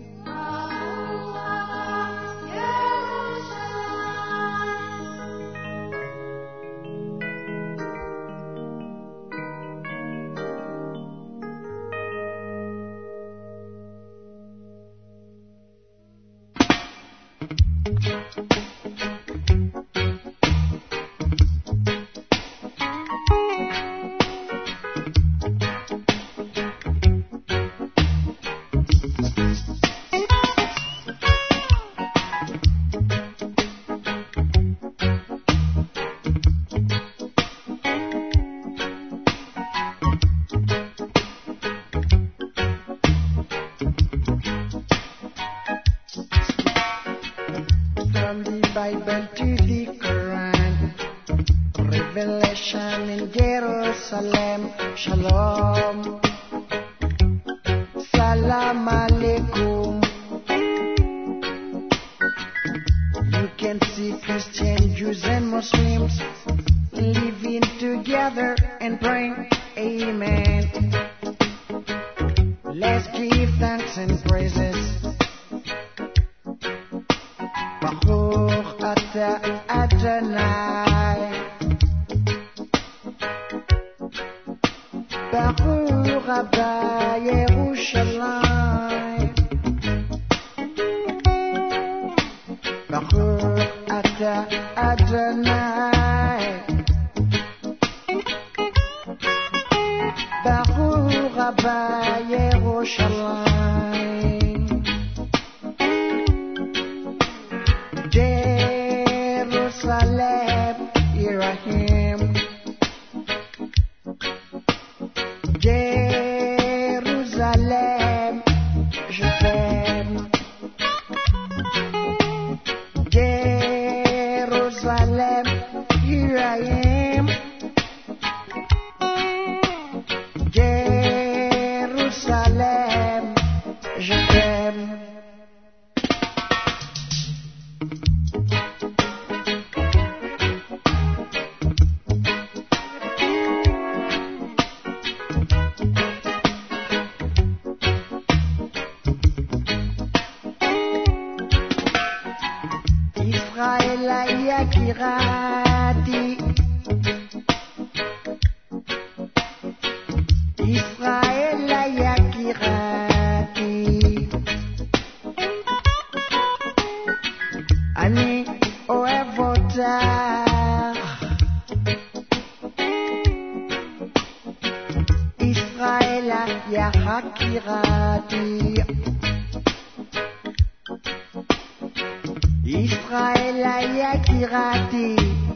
Bible to the Quran, Revelation in Jerusalem, Shalom, Salam Alaikum. You can see Christians, Jews and Muslims living together and praying, Amen. Let's give thanks and praises. Baruch Ata Adonai, Baruch Abba Yerushalayim, Baruch Ata Adonai, Baruch Abba Yerushalayim. Jerusalem, here I am. Jerusalem, je t'aime. Jerusalem, here I am. Jerusalem, je t'aime. Israël Yakirati, Israël Yakirati, Ani Oevota, Israël Yakirati, Israël Yakirati,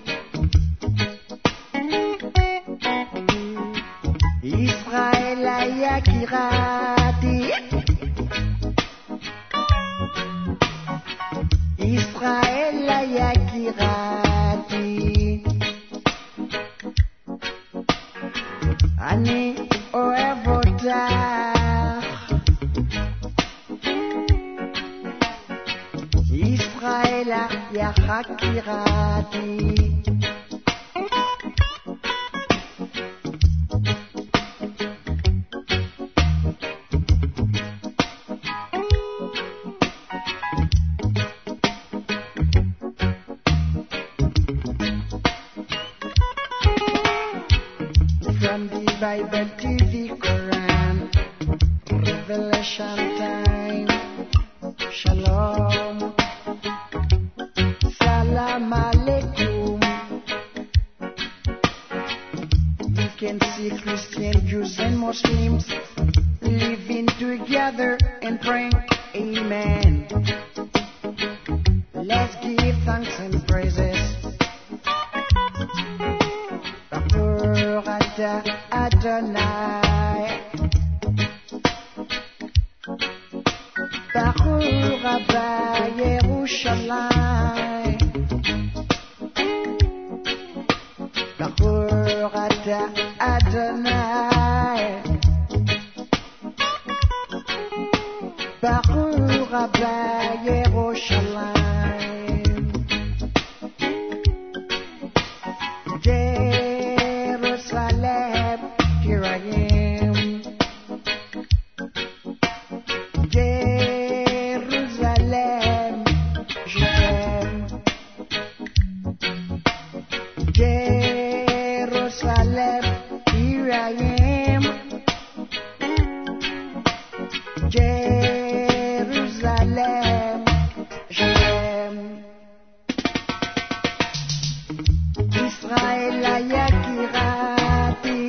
Israël Yakirati, Israël Yakirati, Ani Oevota, Israël Yakirati. From the Bible to the Quran, Revelation time, Shalom, Salam Alaikum. You can see Christians, Jews and Muslims living together and praying, Amen. Let's give thanks and praises. Baruch Ata Adonai, Baruch Abba Yerushalayim, Baruch Ata Adonai, Baruch Abba Yerushalayim. Jerusalem, here I am. Jerusalem, je t'aime. Jerusalem, here I am. Jerusalem, je t'aime. Israël Yakirati,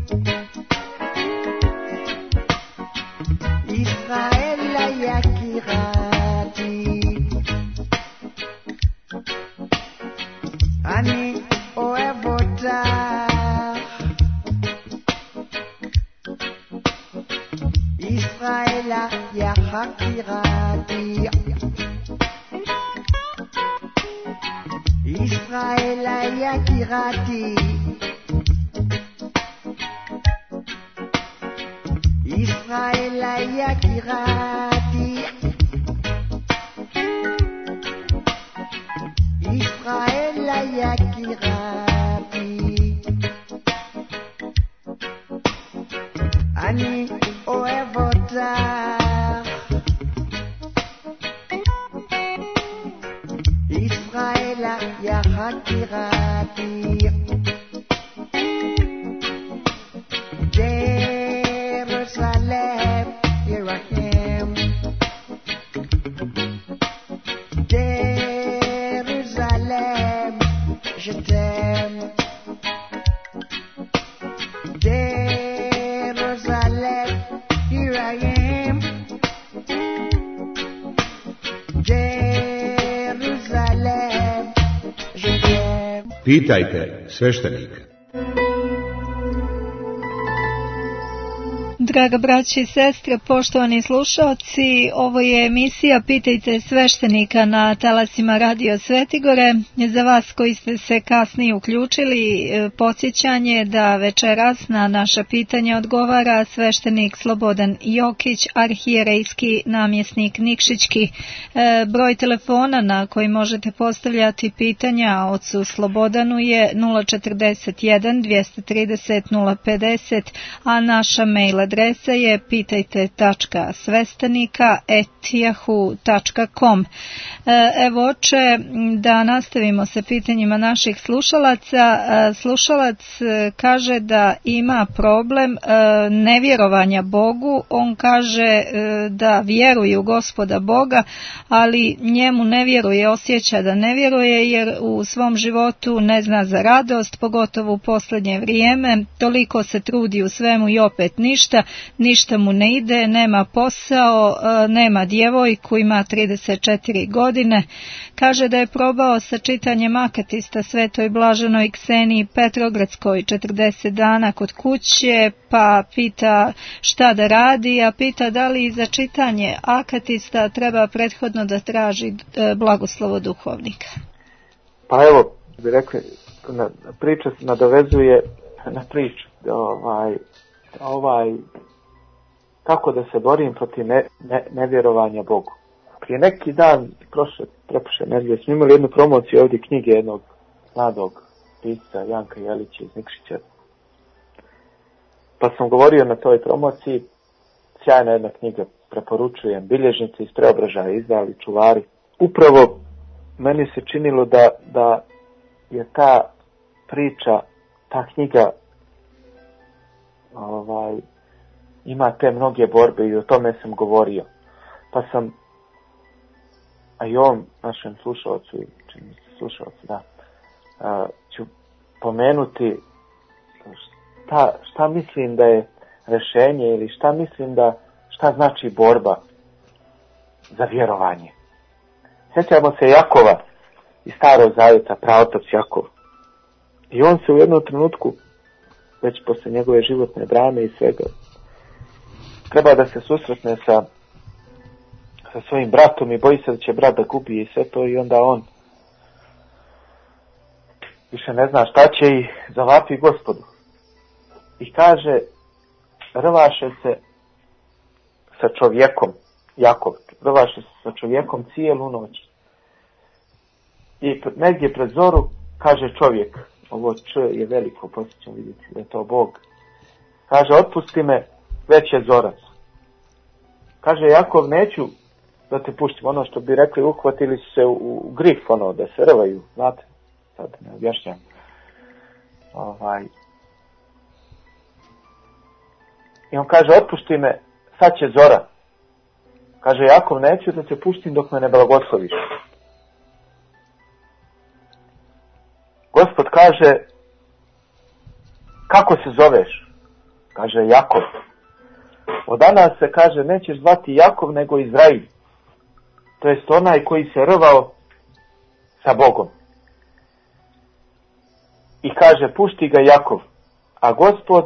Israël Yakirati, Ani Oevota, Israël Yakirati. Israël Yakirati. Israël Yakirati. Israël Yakirati. Ani oevota. Israël Yakirati. Jerusalem, here I am. Jerusalem, je t'aime. Jerusalem, here I am. Jerusalem, je t'aime. Pitajte sveštenika. Draga braći i sestre, poštovani slušaoci, ovo je emisija Pitajte sveštenika na talasima Radio Svetigore. Za vas koji ste se kasnije uključili, podsjećanje da večeras na naša pitanja odgovara sveštenik Slobodan Jokić, arhijerejski namjesnik Nikšićki. Broj telefona na koji možete postavljati pitanja ocu Slobodanu je nula četrdeset jedan dvjesto trideset nula pedeset, a naša mail adresa adresa je pitajte tačka sveštenika at yahoo tačka com. Evo, oče, da nastavimo sa pitanjima naših slušalaca. Slušalac kaže da ima problem nevjerovanja Bogu. On kaže da vjeruje u Gospoda Boga, ali njemu ne vjeruje, osjeća da ne vjeruje jer u svom životu ne zna za radost, pogotovo u posljednje vrijeme. Toliko se trudi u svemu i opet ništa, ništa mu ne ide, nema posao, nema djevojku, ima trideset četiri godine. Kaže da je probao sa čitanjem akatista Svetoj Blaženoj Kseniji Petrogradskoj četrdeset dana kod kuće, pa pita šta da radi, a pita da li za čitanje akatista treba prethodno da traži blagoslovo duhovnika. Pa evo, bi rekli, na, priča se nadovezuje na priču, ovaj, ovaj, kako da se borim protiv ne, ne, nevjerovanja Bogu. Prije neki dan, prošle, preprošle nedelje, smo imali jednu promociju ovdje knjige jednog mladog pisca Janka Jelića iz Nikšića. Pa sam govorio na toj promociji, sjajna jedna knjiga, preporučujem, Bilježnici iz Preobražaja, izdali čuvari. Upravo meni se činilo da, da je ta priča, ta knjiga ovaj, ima te mnoge borbe i o tome sam govorio. Pa sam, a i ovom našem slušalcu, čini se slušalcu, da, a, ću pomenuti šta, šta mislim da je rješenje ili šta mislim da, šta znači borba za vjerovanje. Sjećamo se Jakova iz Starog Zavjeta, praotac Jakov. I on se u jednom trenutku, već posle njegove životne drame i svega, treba da se susretne sa, sa svojim bratom i boji se da će brat da gubi i sve to, i onda on više ne zna šta će i zavapi Gospodu. I kaže, rvaše se sa čovjekom, Jakov, rvaše se sa čovjekom cijelu noć. I negdje pred zoru kaže čovjek, ovo č je veliko, poslije ćemo vidjeti da je to Bog. Kaže, otpusti me, već je zorac. Kaže, Jakov, neću da te puštim, ono što bi rekli, uhvatili su se u, u grif, ono, da se rvaju, znate, sad ne objašnjam. Ovaj. I on kaže, otpusti me, sad će zora. Kaže, Jakov, neću da te puštim dok me ne blagosloviš. Gospod kaže, kako se zoveš? Kaže, Jakov. Od danas se kaže, nećeš zvati Jakov nego Izrail. To jest onaj koji se rvao sa Bogom. I kaže, pušti ga Jakov. A Gospod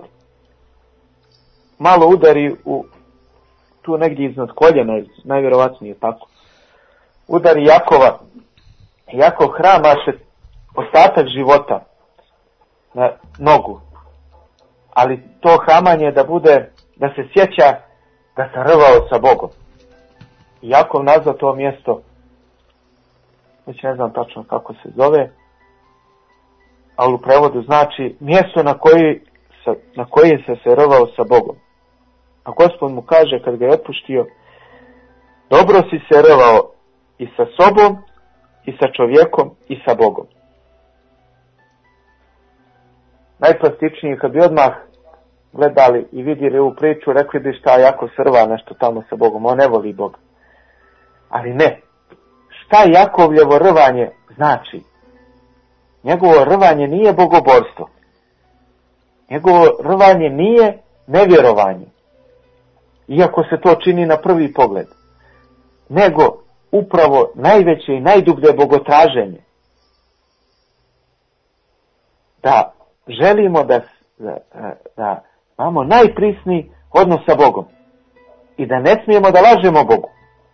malo udari u tu negdje iznad koljena, najvjerovatnije tako. Udari Jakova. Jakov hramaše ostatak života na nogu. Ali to hamanje da bude, da se sjeća da sam rvao sa Bogom. I Jakov nazva to mjesto, već ne znam tačno kako se zove, ali u prevodu znači mjesto na koji, na koji se se rvao sa Bogom. A Gospod mu kaže kad ga je otpuštio, dobro si se rvao i sa sobom, i sa čovjekom, i sa Bogom. Najplastičnije, kad bi odmah gledali i vidjeli ovu priču, rekli bi šta Jakov srva nešto tamo sa Bogom, on ne voli Boga. Ali ne. Šta Jakovljevo rvanje znači? Njegovo rvanje nije bogoborstvo. Njegovo rvanje nije nevjerovanje. Iako se to čini na prvi pogled. Nego upravo najveće i najdublje bogotraženje. Da želimo da, da, da imamo najprisniji odnos sa Bogom. I da ne smijemo da lažemo Bogu.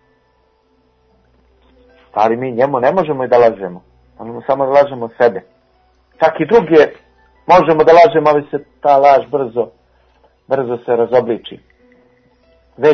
Ali mi njemu ne možemo i da lažemo. Možemo samo da lažemo sebe. Čak i druge možemo da lažemo, ali se ta laž brzo, brzo se razobliči. Već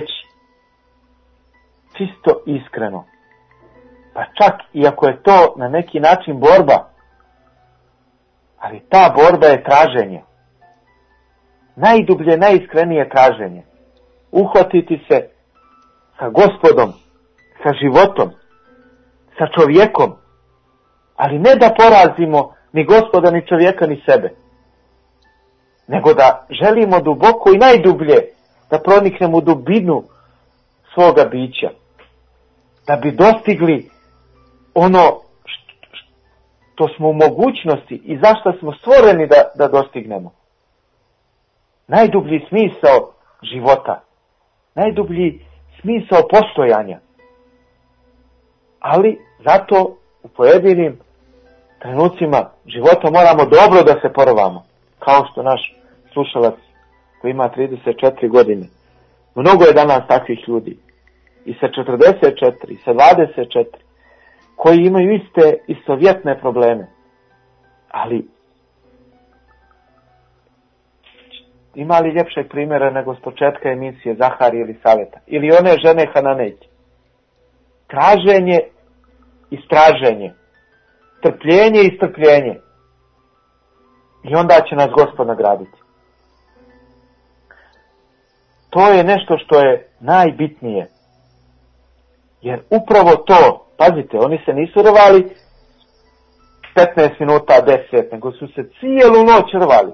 čisto iskreno. Pa čak i ako je to na neki način borba, ali ta borba je traženje. Najdublje, najiskrenije traženje. Uhvatiti se sa Gospodom, sa životom, sa čovjekom, ali ne da porazimo ni Gospoda, ni čovjeka, ni sebe, nego da želimo duboko i najdublje da proniknemo u dubinu svoga bića, da bi dostigli ono što smo u mogućnosti i zašto smo stvoreni da, da dostignemo. Najdublji smisao života, najdublji smisao postojanja. Ali zato u pojedinim trenucima života moramo dobro da se porvamo. Kao što naš slušalac koji ima trideset četiri godine. Mnogo je danas takvih ljudi. I sa četrdeset četiri, i sa dvadeset četiri. Koji imaju iste istovjetne probleme. Ali ima li ljepšeg primjera nego s početka emisije Zahari ili Saleta? Ili one žene Hananejke? Traženje i straženje. Trpljenje i strpljenje. I onda će nas Gospod nagraditi. To je nešto što je najbitnije. Jer upravo to, pazite, oni se nisu rvali petnaest minuta, deset, nego su se cijelu noć rvali.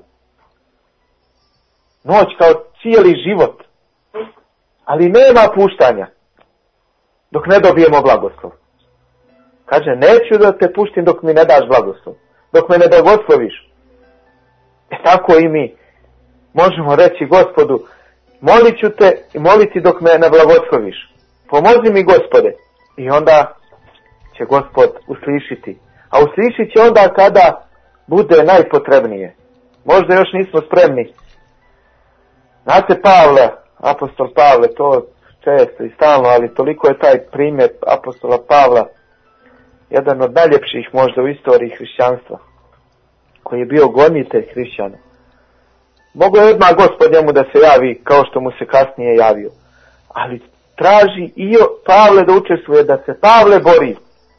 Noć kao cijeli život. Ali nema puštanja dok ne dobijemo blagoslov. Kaže, neću da te puštim dok mi ne daš blagoslov. Dok me ne blagosloviš. E tako i mi možemo reći Gospodu, molit ću te i moliti dok me ne blagosloviš. Pomozi mi Gospode. I onda će Gospod uslišiti. A uslišit će onda kada bude najpotrebnije. Možda još nismo spremni. Znate Pavle, apostol Pavle, to često i stalno, ali toliko je taj primjer apostola Pavla jedan od najljepših možda u istoriji hrišćanstva, koji je bio gonitelj hrišćana. Mogao je odmah Gospod njemu da se javi kao što mu se kasnije javio. Ali traži i Pavle da učestvuje, da se Pavle bori.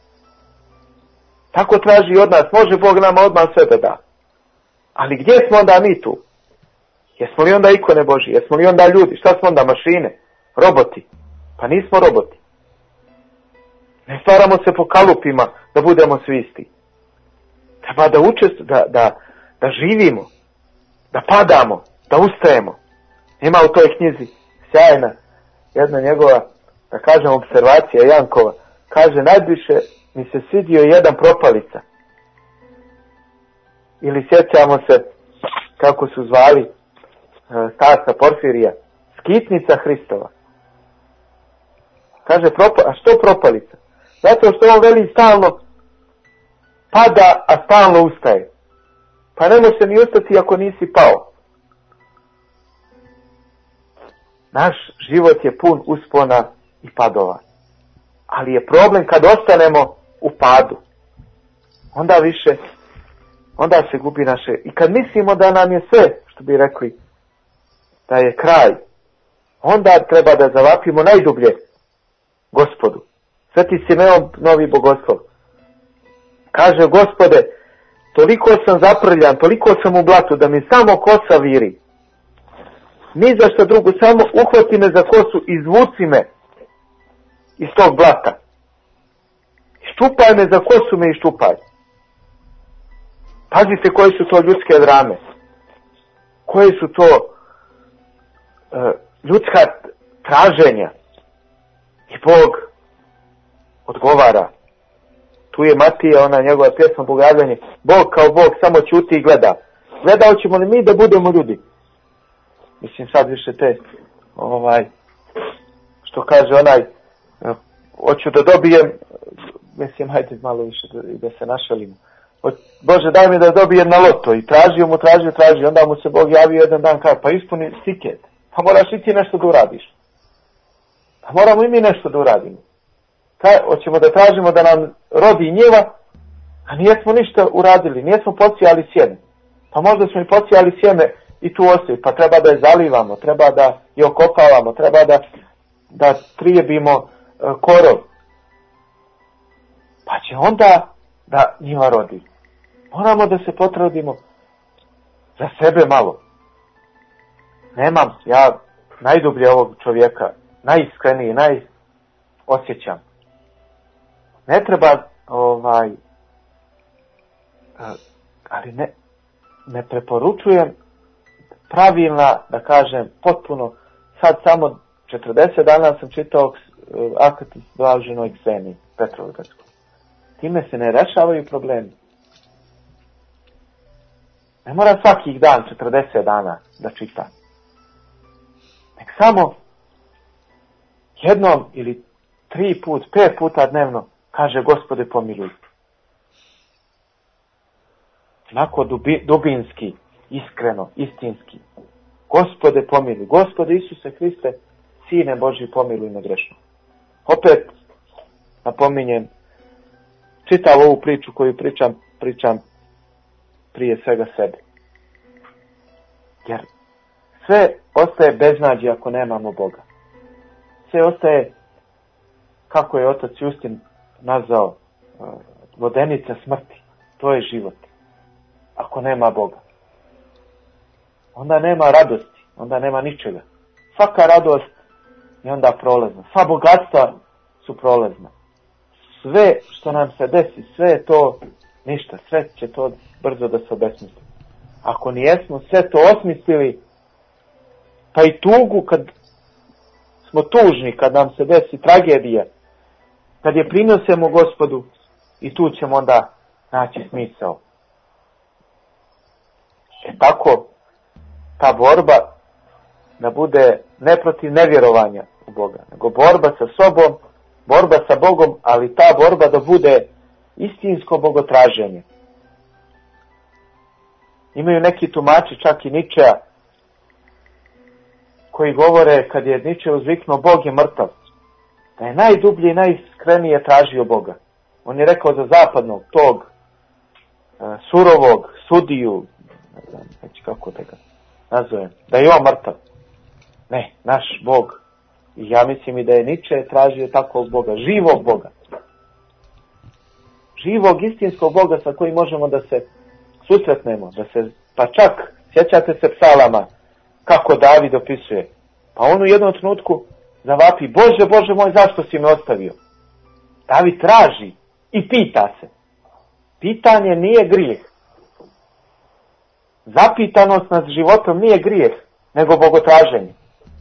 Tako traži od nas. Može Bog nama odmah sve da da. Ali gdje smo onda mi tu? Jesmo li onda ikone Božje? Jesmo li onda ljudi? Šta smo onda? Mašine? Roboti? Pa nismo roboti. Ne stvaramo se po kalupima da budemo svi isti. Treba da učestvujemo, da, da, da živimo, da padamo, da ustajemo. Ima u toj knjizi sjajna jedna njegova, da kažem, observacija Jankova. Kaže, najviše mi se svidio jedan propalica. Ili sjećamo se kako su zvali starca Porfirija, skitnica Hristova. Kaže, propa, a što propalica? Zato što on veli stalno pada, a stalno ustaje. Pa ne može ni ustati ako nisi pao. Naš život je pun uspona i padova. Ali je problem kad ostanemo u padu. Onda više onda se gubi naše. I kad mislimo da nam je sve, što bi rekli, da je kraj, onda treba da zavapimo najdublje Gospodu. Sveti Simeon, novi bogoslov, kaže: Gospode, toliko sam zaprljan, toliko sam u blatu da mi samo kosa viri. Ni za što drugo, samo uhvati me za kosu, izvuci me iz tog blata. Iščupaj me za kosu, me iščupaj. Pazite koje su to ljudske drame. Koje su to uh, ljudska traženja. I Bog odgovara. Tu je Matija, ona njegova pjesma Bogavljanje. Bog kao Bog samo ćuti i gleda. Gleda hoćemo li mi da budemo ljudi. Mislim sad više te, ovaj, što kaže onaj, uh, hoću da dobijem, mislim, hajde malo više da, da se našalimo. Bože, daj mi da dobijem na loto. I tražio mu, tražio, tražio. Onda mu se Bog javio jedan dan, kaže: pa ispuni tiket. Pa moraš i ti nešto da uradiš. Pa moramo i mi nešto da uradimo. Kaj, hoćemo da tražimo da nam rodi njiva, a nijesmo ništa uradili, nijesmo posijali sjeme. Pa možda smo i posijali sjeme i tu ostavi, pa treba da je zalivamo, treba da je okopavamo, treba da, da prijebimo uh, korov. Pa će onda da njiva rodi. Moramo da se potrudimo za sebe malo. Nemam, ja najdublje ovog čovjeka, najiskreniji, najosjećam. Ne treba, ovaj, ali ne, ne preporučujem pravilna, da kažem, potpuno, sad samo četrdeset dana sam čitao Akatis blaženoj Kseniji Petrovačkoj. Time se ne rešavaju problemi. Ne mora svakih dan četrdeset dana da čita. Nek samo jednom ili tri put, pet puta dnevno kaže: Gospode, pomiluj. Onako dubi, dubinski, iskreno, istinski. Gospode, pomiluj. Gospode Isuse Hriste, Sine Božji, pomiluj me grešno. Opet napominjem, čitav ovu priču koju pričam, pričam prije svega sebi. Jer sve ostaje beznađe ako nemamo Boga. Sve ostaje, kako je otac Justin nazvao, vodenica smrti. To je život. Ako nema Boga. Onda nema radosti. Onda nema ničega. Svaka radost je onda prolazna. Sva bogatstva su prolazna. Sve što nam se desi, sve je to ništa. Sve će to brzo da se obesmisli. Ako nijesmo sve to osmislili, pa i tugu kad smo tužni, kad nam se desi tragedija, kad je prinosimo Gospodu, i tu ćemo onda naći smisao. E tako, ta borba da bude ne protiv nevjerovanja u Boga, nego borba sa sobom, borba sa Bogom, ali ta borba da bude istinsko bogotraženje. Imaju neki tumači, čak i Ničea, koji govore, kad je Niče uzviknuo Bog je mrtav, da je najdublje i najiskrenije tražio Boga. On je rekao za zapadnog, tog uh, surovog sudiju, ne znam već kako da ga nazovem, da je on mrtav. Ne, naš Bog, i ja mislim i da je Niče tražio takvog Boga, živog Boga. Živog, istinskog Boga sa kojim možemo da se susretnemo, da se, pa čak, sjećate se psalama, kako David opisuje. Pa on u jednom trenutku zavapi: Bože, Bože moj, zašto si me ostavio? David traži i pita se. Pitanje nije grijeh. Zapitanost nad životom nije grijeh, nego bogotraženje.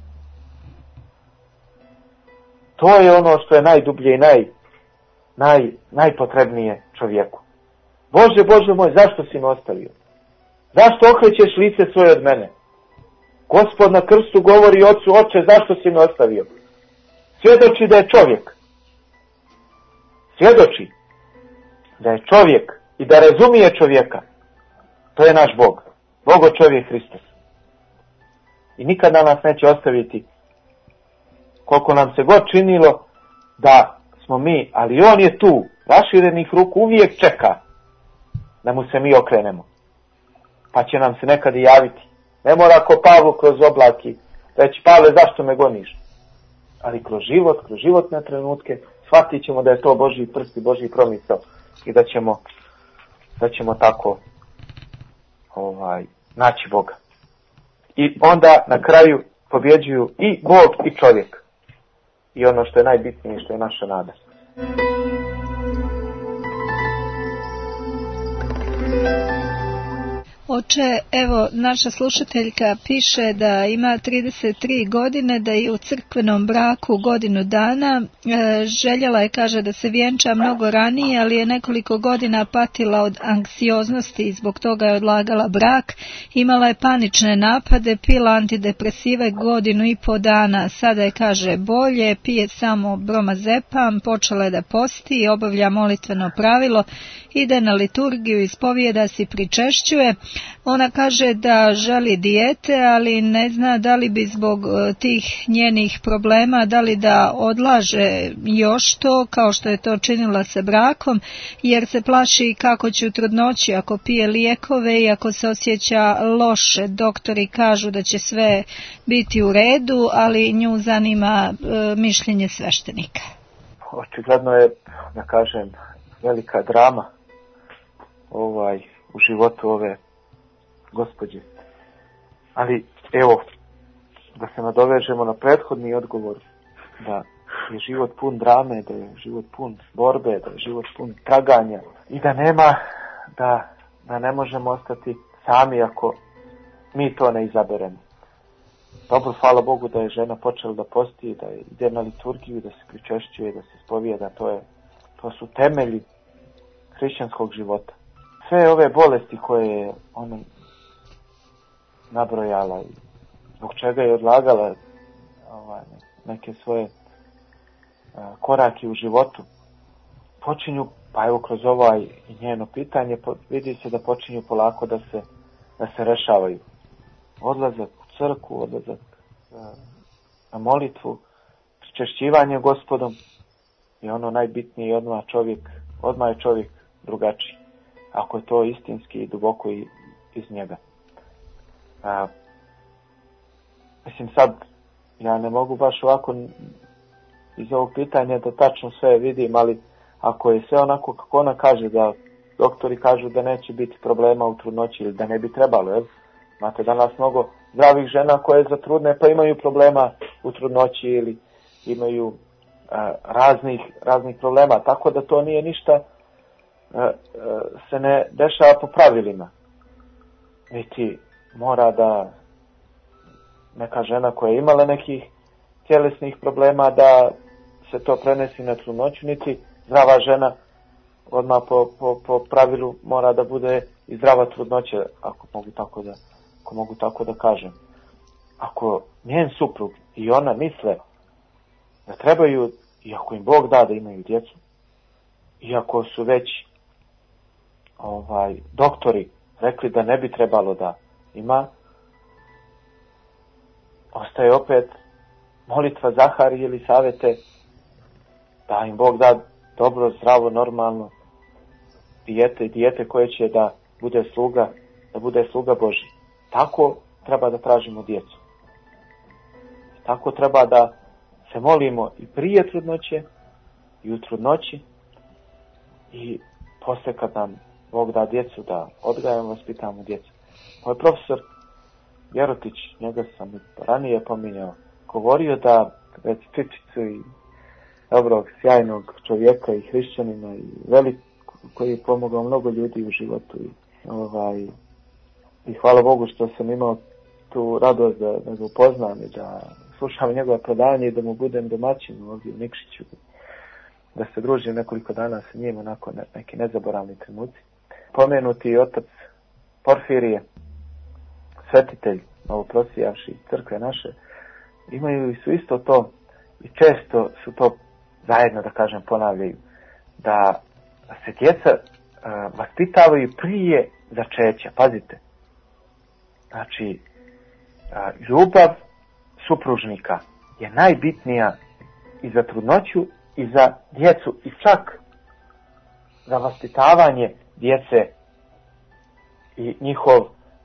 To je ono što je najdublje i naj, naj, najpotrebnije čovjeku. Bože, Bože moj, zašto si me ostavio? Zašto okrećeš lice svoje od mene? Gospod na krstu govori ocu: Oče, zašto si me ostavio? Svjedoči da je čovjek. Svjedoči da je čovjek i da razumije čovjeka. To je naš Bog. Bogo čovjek Hristos. I nikada nas neće ostaviti, koliko nam se god činilo da smo mi, ali on je tu, raširenih ruku, uvijek čeka da mu se mi okrenemo. pa će nam se nekad i javiti. Ne mora ko Pavlu kroz oblaki reći, Pavle, zašto me goniš? Ali kroz život, kroz životne trenutke, shvatit ćemo da je to Božji prst i Božji promisao i da ćemo, da ćemo tako ovaj, naći Boga. I onda na kraju pobjeđuju i Bog i čovjek. I ono što je najbitnije, što je naša nada. Oče, evo, naša slušateljka piše da ima trideset tri godine, da je u crkvenom braku godinu dana. E, željela je, kaže, da se vjenča mnogo ranije, ali je nekoliko godina patila od anksioznosti i zbog toga je odlagala brak. Imala je panične napade, pila antidepresive godinu i po dana. Sada je, kaže, bolje, pije samo bromazepam, počela je da posti, obavlja molitveno pravilo, ide na liturgiju, ispovijeda se i pričešćuje. Ona kaže da želi dijete, ali ne zna da li bi zbog tih njenih problema, da li da odlaže još to, kao što je to činila sa brakom, jer se plaši kako će u trudnoći ako pije lijekove i ako se osjeća loše. Doktori kažu da će sve biti u redu, ali nju zanima e, mišljenje sveštenika. Očigledno je, da kažem, velika drama ovaj u životu ove gospođe. Ali evo, da se nadovežemo na prethodni odgovor, da je život pun drame, da je život pun borbe, da je život pun traganja i da nema, da, da ne možemo ostati sami ako mi to ne izaberemo. Dobro, hvala Bogu da je žena počela da posti, da ide na liturgiju, da se pričešćuje, da se spovijeda, to je, to su temelji hrišćanskog života. Sve ove bolesti koje je ona nabrojala i zbog čega je odlagala ovaj, neke svoje a, korake u životu, počinju, pa evo kroz ovaj i njeno pitanje, po, vidi se da počinju polako da se, da se rešavaju. Odlazak u crkvu, odlazak a, na molitvu, pričešćivanje Gospodom i ono najbitnije, odmah čovjek, odmah je čovjek drugačiji, ako je to istinski i duboko i iz njega. A, mislim sad, ja ne mogu baš ovako iz ovog pitanja da tačno sve vidim, ali ako je sve onako kako ona kaže, da doktori kažu da neće biti problema u trudnoći ili da ne bi trebalo, jel? Imate danas mnogo zdravih žena koje zatrudne pa imaju problema u trudnoći ili imaju a, raznih, raznih problema, tako da to nije ništa a, a, se ne dešava po pravilima. Niti mora da neka žena koja je imala nekih tjelesnih problema da se to prenesi na trudnoću, niti zdrava žena odmah po, po, po pravilu mora da bude i zdrava trudnoća, ako mogu tako da, ako mogu tako da kažem. Ako njen suprug i ona misle da trebaju, i ako im Bog da da imaju djecu, iako su već ovaj doktori rekli da ne bi trebalo da ima, ostaje opet molitva Zahari ili savete da im Bog da dobro, zdravo, normalno dijete i dijete koje će da bude sluga, da bude sluga Božji. Tako treba da tražimo djecu. Tako treba da se molimo i prije trudnoće i u trudnoći i posle kad nam Bog da djecu, da odgajamo, vaspitamo djecu. Moj profesor Jerotić, njega sam ranije pominjao, govorio da već čičicu i dobrog, sjajnog čovjeka i hrišćanina i velik, koji je pomogao mnogo ljudi u životu i, ovaj, i hvala Bogu što sam imao tu radost da, da ga upoznam i da slušam njegove predavanje i da mu budem domaćin ovdje u Nikšiću, da se družim nekoliko dana sa njim, onako ne, neki nezaboravni trenuci. Pomenuti otac Porfirije, svetitelj, novoprosijavši crkve naše, imaju i su isto to i često su to zajedno, da kažem, ponavljaju, da se djeca uh, vaspitavaju prije začeća, pazite. Znači, uh, ljubav supružnika je najbitnija i za trudnoću i za djecu i čak za vaspitavanje djece i njihov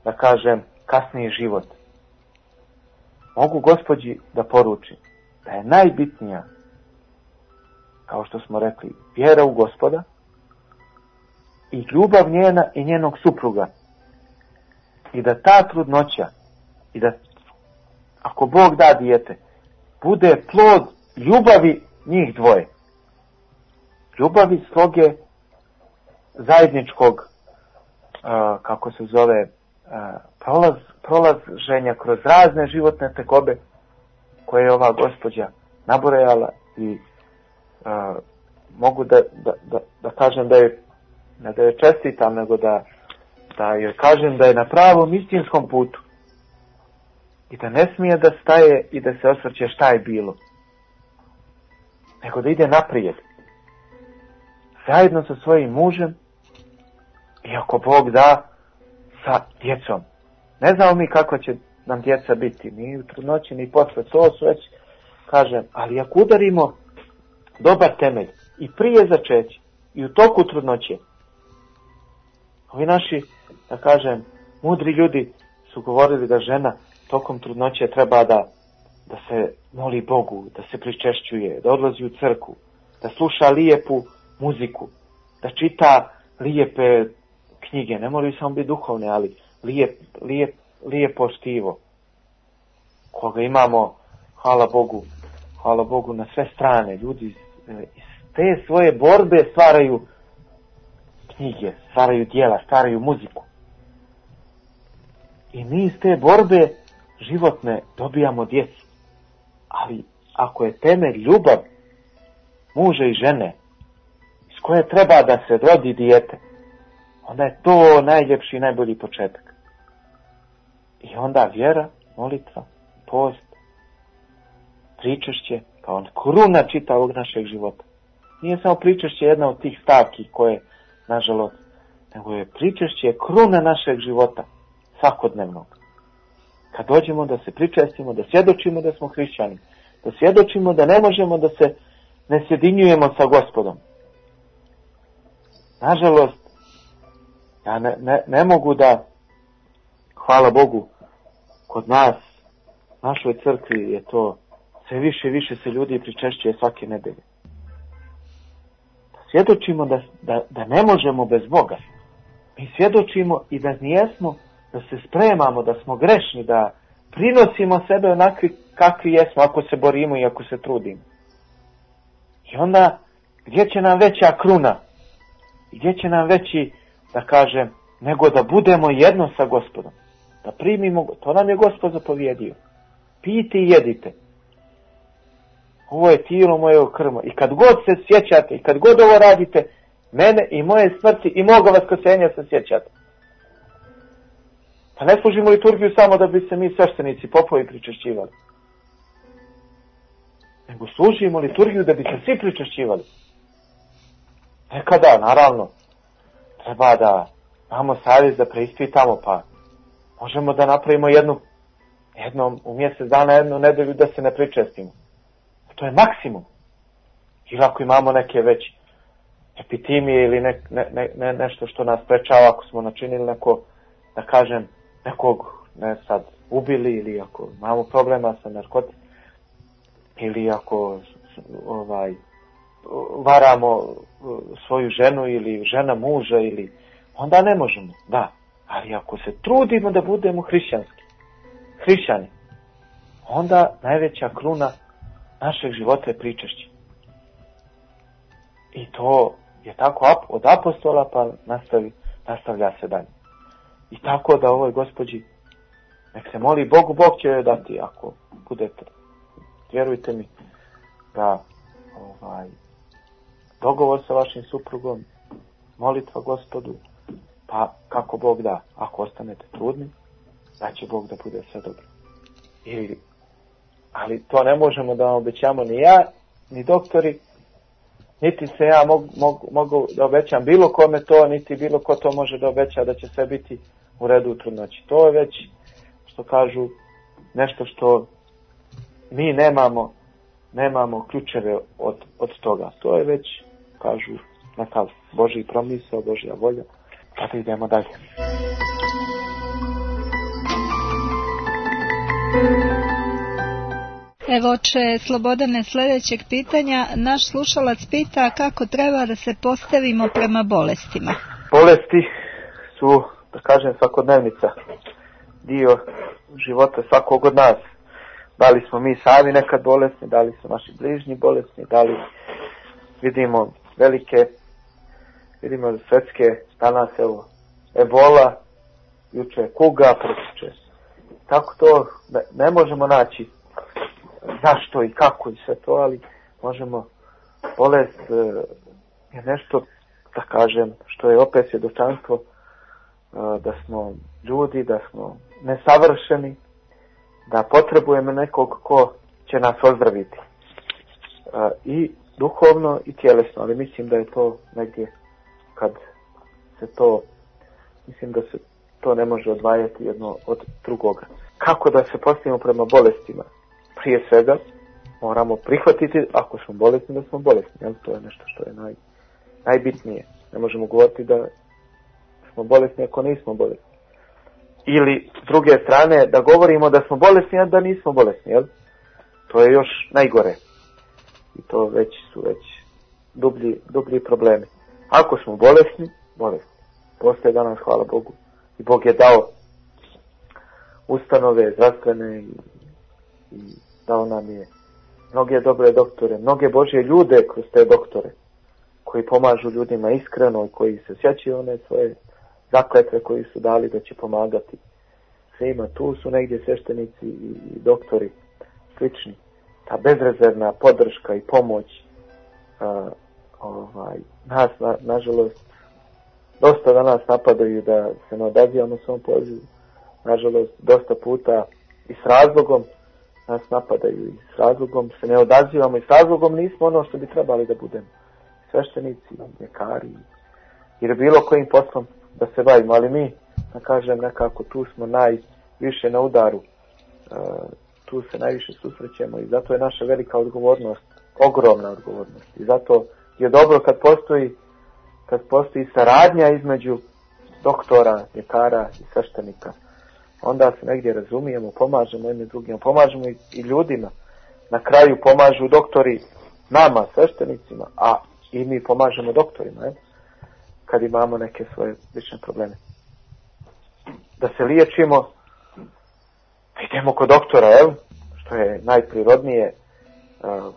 da kažem, kasniji život. Mogu gospođi da poručim da je najbitnija, kao što smo rekli, vjera u Gospoda i ljubav njena i njenog supruga. I da ta trudnoća, i da ako Bog da dijete, bude plod ljubavi njih dvoje. Ljubavi, sloge, zajedničkog, uh, kako se zove, uh, prolaz, prolaženja kroz razne životne tegobe koje je ova gospođa nabrojala i uh, mogu da, da, da, da kažem da je, ne da je čestitam, nego da, da joj kažem da je na pravom istinskom putu i da ne smije da staje i da se osvrće šta je bilo, nego da ide naprijed zajedno sa svojim mužem i ako Bog da, sa djecom. Ne znamo mi kako će nam djeca biti, ni u trudnoći, ni posle, to su već, kažem, ali ako udarimo dobar temelj i prije začeća i u toku trudnoće, ovi naši, da kažem, mudri ljudi su govorili da žena tokom trudnoće treba da, da se moli Bogu, da se pričešćuje, da odlazi u crkvu, da sluša lijepu muziku, da čita lijepe knjige, ne moraju samo biti duhovne, ali lijep, lijep, lijepo štivo, koga imamo, hvala Bogu, hvala Bogu na sve strane. Ljudi iz te svoje borbe stvaraju knjige, stvaraju djela, stvaraju muziku. I mi iz te borbe životne dobijamo djecu. Ali ako je temelj ljubav muža i žene, iz koje treba da se rodi dijete, onda je to najljepši i najbolji početak. I onda vjera, molitva, post, pričešće, kao on kruna čitavog našeg života. Nije samo pričešće jedna od tih stavki koje, nažalost, nego je pričešće kruna našeg života, svakodnevnog. Kad dođemo da se pričestimo, da svjedočimo da smo hrišćani, da svjedočimo da ne možemo da se ne sjedinjujemo sa Gospodom. Nažalost, ja ne, ne, ne mogu da, hvala Bogu, kod nas, našoj crkvi je to, sve više i više se ljudi pričešćuje svake nedelje. Svjedočimo da, da, da ne možemo bez Boga. Mi svjedočimo i da nijesmo, da se spremamo, da smo grešni, da prinosimo sebe onakvi kakvi jesmo, ako se borimo i ako se trudimo. I onda, gdje će nam veća kruna? Gdje će nam veći, da kažem, nego da budemo jedno sa Gospodom? Da primimo, to nam je Gospod zapovjedio. Pijte i jedite. Ovo je tijelo moje krvno. I kad god se sjećate, i kad god ovo radite, mene i moje smrti i moga vaskrsenja se sjećate. Pa ne služimo liturgiju samo da bi se mi sveštenici, popovi pričešćivali. Nego služimo liturgiju da bi se svi pričešćivali. Nekada, naravno, treba da imamo savjest da preispitamo, pa možemo da napravimo jednu, jednom u mjesec dana, jednu nedelju da se ne pričestimo. To je maksimum. Ili ako imamo neke već epitimije ili ne, ne, ne, nešto što nas sprečava, ako smo načinili neko, da kažem, nekog, ne sad, ubili, ili ako imamo problema sa narkotikom, ili ako ovaj, varamo svoju ženu ili žena muža, ili onda ne možemo, da. Ali ako se trudimo da budemo hrišćanski, hrišćani, onda najveća kruna našeg života je pričešće. I to je tako od apostola pa nastavi, nastavlja se dalje. I tako da ovoj gospođi nek se moli Bogu, Bog će joj dati ako budete. Vjerujte mi da ovaj, dogovor sa vašim suprugom, molitva Gospodu, pa kako Bog da, ako ostanete trudni, da će Bog da bude sve dobro. I, ali to ne možemo da vam obećamo ni ja, ni doktori, niti se ja mogu, mogu, mogu da obećam bilo kome to, niti bilo ko to može da obeća da će sve biti u redu u trudnoći. To je već, što kažu, nešto što mi nemamo, nemamo ključeve od, od toga. To je već, kažu, nekav Božji promisao, Božja volja. Pa da idemo dalje. Evo oče Slobodane, sljedećeg pitanja. Naš slušalac pita kako treba da se postavimo prema bolestima. Bolesti su, da kažem, svakodnevnica, dio života svakog od nas. Da li smo mi sami nekad bolesni, da li su naši bližnji bolesni, da li vidimo velike, vidimo svetske, danas evo ebola, juče kuga, prekjuče. Tako to ne, ne možemo naći zašto i kako i sve to, ali možemo, bolest je nešto, da kažem, što je opet svjedočanstvo da smo ljudi, da smo nesavršeni, da potrebujemo nekog ko će nas ozdraviti. I duhovno i tjelesno, ali mislim da je to negdje kad se to, mislim da se to ne može odvajati jedno od drugoga. Kako da se postavimo prema bolestima? Prije svega moramo prihvatiti ako smo bolesni da smo bolesni, jel? To je nešto što je naj, najbitnije. Ne možemo govoriti da smo bolesni ako nismo bolesni. Ili s druge strane da govorimo da smo bolesni a da nismo bolesni, jel? To je još najgore. I to već su već dublji, dublji problemi. Ako smo bolesni, bolesni. Postoje danas, hvala Bogu. I Bog je dao ustanove zdravstvene i, i dao nam je mnoge dobre doktore, mnoge Božje ljude kroz te doktore koji pomažu ljudima iskreno i koji se sjećaju one svoje zakletve koji su dali da će pomagati svima. Tu su negdje sveštenici i, i doktori slični. Ta bezrezervna podrška i pomoć a, ovaj, nas, na, nažalost, dosta da nas napadaju da se ne odazivamo svom pozivu. Nažalost, dosta puta i s razlogom nas napadaju i s razlogom se ne odazivamo i s razlogom nismo ono što bi trebali da budemo. Sveštenici, ljekari, jer bilo kojim poslom da se bavimo, ali mi, da kažem, nekako tu smo najviše na udaru, e, tu se najviše susrećemo i zato je naša velika odgovornost, ogromna odgovornost i zato je dobro kad postoji kad postoji saradnja između doktora, ljekara i sveštenika. Onda se negdje razumijemo, pomažemo jednim drugima, pomažemo i, i ljudima. Na kraju pomažu doktori nama, sveštenicima, a i mi pomažemo doktorima, je? Kad imamo neke svoje lične probleme. Da se liječimo, idemo kod doktora, je? Što je najprirodnije. Uh,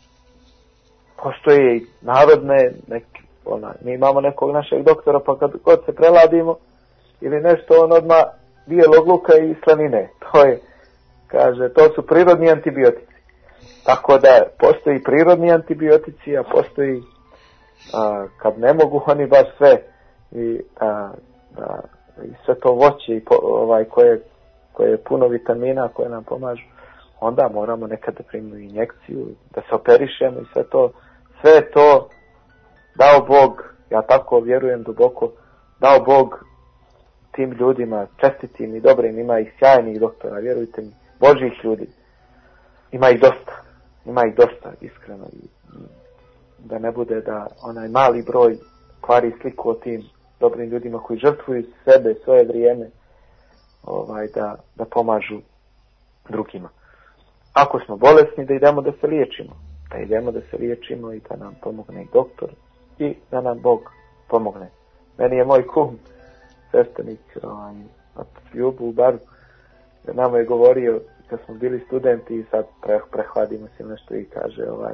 postoje i narodne, neki, ona, mi imamo nekog našeg doktora, pa kad god se preladimo, ili nešto, on odmah bijelog luka i slanine. To je, kaže, to su prirodni antibiotici. Tako da postoji prirodni antibiotici, a postoji a, kad ne mogu oni baš sve i, a, a, i sve to voće i po, ovaj, koje, koje je puno vitamina koje nam pomažu, onda moramo nekada primiti injekciju, da se operišemo i sve to, sve to dao Bog, ja tako vjerujem duboko, dao Bog tim ljudima, čestitim i dobrim, ima ih sjajnih doktora, vjerujte mi, Božjih ljudi, ima ih dosta, ima ih dosta, iskreno, i da ne bude da onaj mali broj kvari sliku o tim dobrim ljudima koji žrtvuju sebe, svoje vrijeme, ovaj, da, da pomažu drugima. Ako smo bolesni, da idemo da se liječimo, da idemo da se liječimo i da nam pomogne i doktor i da nam Bog pomogne. Meni je moj kum, sveštenik, ovaj, od Ljubu u Baru, nama je govorio kad smo bili studenti i sad pre, prehladimo se nešto i kaže ovaj,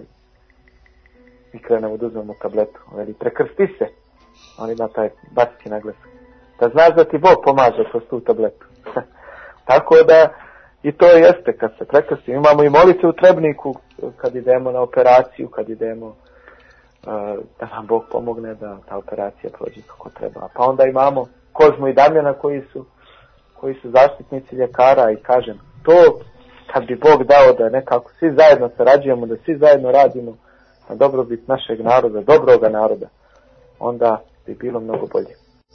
i krenemo da uzmemo tabletu, veli prekrsti se, on ima taj batski naglasak, da znaš da ti Bog pomaže kroz tu tabletu. Tako da i to jeste kad se prekrsti. Imamo i molitve u Trebniku kad idemo na operaciju, kad idemo uh, da nam Bog pomogne da ta operacija prođe kako treba. Pa onda imamo Kozmu i Damjana koji su koji su zaštitnici ljekara i kažem, to kad bi Bog dao da nekako svi zajedno sarađujemo, da svi zajedno radimo na dobrobit našeg naroda, dobroga naroda, onda bi bilo mnogo bolje.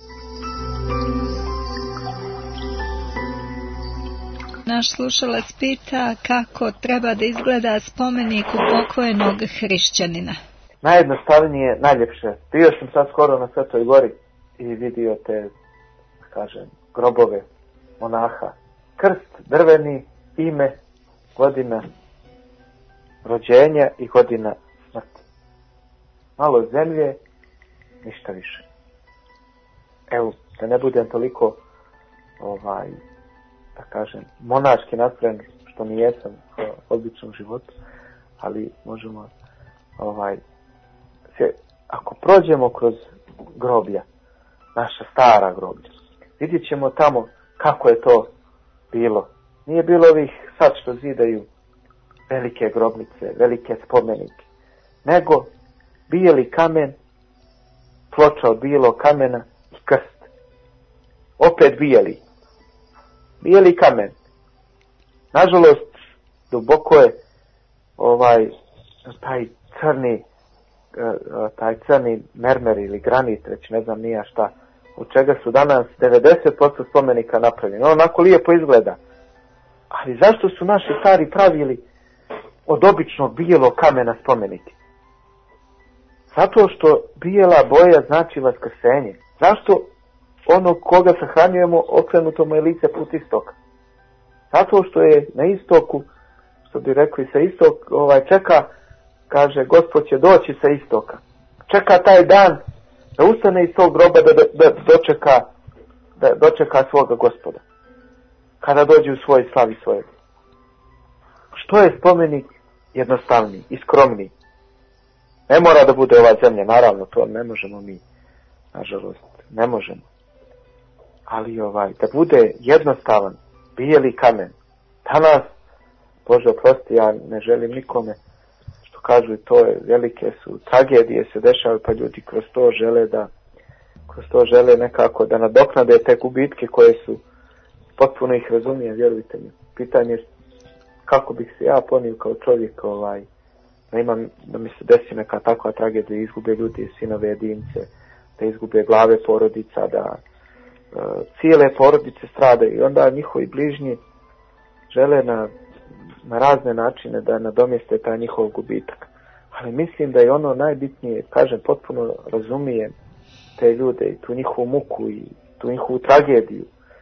Naš slušalac pita kako treba da izgleda spomenik u pokojnog hrišćanina. Najjednostavnije, najljepše. Bio sam sad skoro na Svetoj Gori i vidio te, kažem, grobove monaha. Krst, drveni, ime, godina rođenja i godina smrti. Malo zemlje, ništa više. Evo, da ne budem toliko, ovaj, da kažem, monaški nastrojen, što mi jesam u običnom životu, ali možemo, ovaj, se, ako prođemo kroz groblja, naša stara groblja, vidjet ćemo tamo kako je to bilo. Nije bilo ovih sad što zidaju velike grobnice, velike spomenike, nego bijeli kamen, ploča od bijelog kamena i krst. Opet bijeli. Bijeli kamen. Nažalost, duboko je ovaj, taj crni, taj crni mermer ili granit, već ne znam nija šta, od čega su danas devedeset posto spomenika napravljeni. Ono onako lijepo izgleda. Ali zašto su naši stari pravili od običnog bijelog kamena spomenike? Zato što bijela boja znači vaskrsenje. Zašto onog koga sahranjujemo okrenuto mu je lice put istoka? Zato što je na istoku, što bi rekli sa istok, ovaj, čeka, kaže, Gospod će doći sa istoka. Čeka taj dan da ustane iz tog groba da, da, da dočeka, da dočeka svoga Gospoda. Kada dođe u svoj slavi svojeg. Što je spomenik jednostavniji i skromniji? Ne mora da bude ova zemlja, naravno, to ne možemo mi, nažalost, ne možemo. Ali ovaj, da bude jednostavan, bijeli kamen. Danas, Bože oprosti, ja ne želim nikome, što kažu, to je, velike su tragedije se dešavaju, pa ljudi kroz to žele da, kroz to žele nekako da nadoknade te gubitke koje su, potpuno ih razumijem, vjerujte mi. Pitanje je kako bih se ja ponio kao čovjek, ovaj, da imam, da mi se desi neka takva tragedija, da izgube ljudi, sinove, jedince, da izgube glave porodica, da uh, cijele porodice stradaju i onda njihovi bližnji žele na, na razne načine da nadomjeste taj njihov gubitak. Ali mislim da je ono najbitnije, kažem, potpuno razumijem te ljude i tu njihovu muku i tu njihovu tragediju.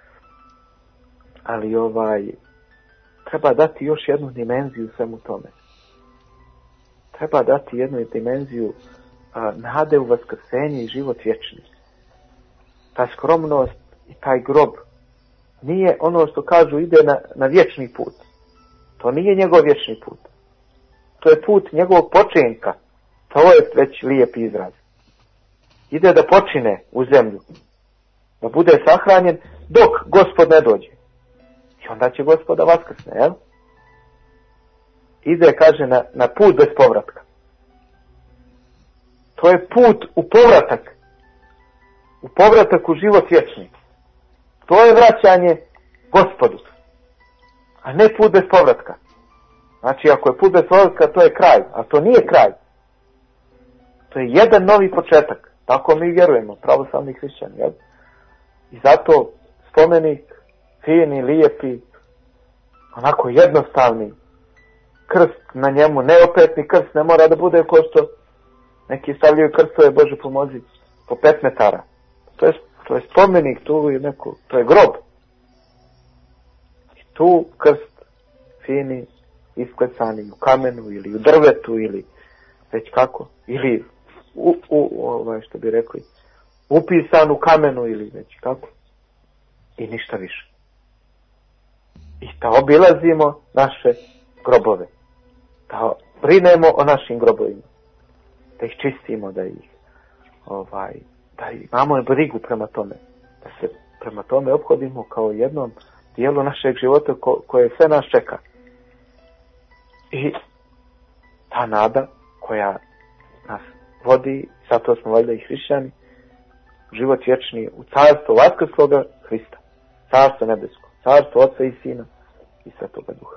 Ali ovaj, treba dati još jednu dimenziju svemu tome. Treba dati jednu dimenziju a, nade u vaskrsenje i život vječni. Ta skromnost i taj grob nije ono što kažu ide na, na vječni put. To nije njegov vječni put. To je put njegovog počinka. To je već lijep izraz. Ide da počine u zemlju. Da bude sahranjen dok Gospod ne dođe. I onda će Gospoda vaskrsne, jel? Ide, kaže, na, na put bez povratka. To je put u povratak. U povratak u život vječni. To je vraćanje Gospodu. A ne put bez povratka. Znači, ako je put bez povratka, to je kraj. A to nije kraj. To je jedan novi početak. Tako mi vjerujemo, pravoslavni hrišćani, jel? I zato spomenik, fini, lijepi, onako jednostavni, krst na njemu, neopetni krst, ne mora da bude ko što neki stavljaju krstove, Bože pomozi, po pet metara. To je, to je spomenik, tu je neko, to je grob. I tu krst, fini, isklecani u kamenu ili u drvetu ili već kako, ili u, u ovaj, što bi rekli, upisan u kamenu ili već kako. I ništa više. I da obilazimo naše grobove. Da brinemo o našim grobovima. Da ih čistimo, da ih ovaj, da imamo brigu prema tome. Da se prema tome ophodimo kao jednom dijelu našeg života ko, koje sve nas čeka. I ta nada koja nas vodi, zato smo valjda i hrišćani, život vječni u carstvo vaskrsloga Hrista. Carstvo nebesko. Carstvo Oca i Sina i Svetoga Duha.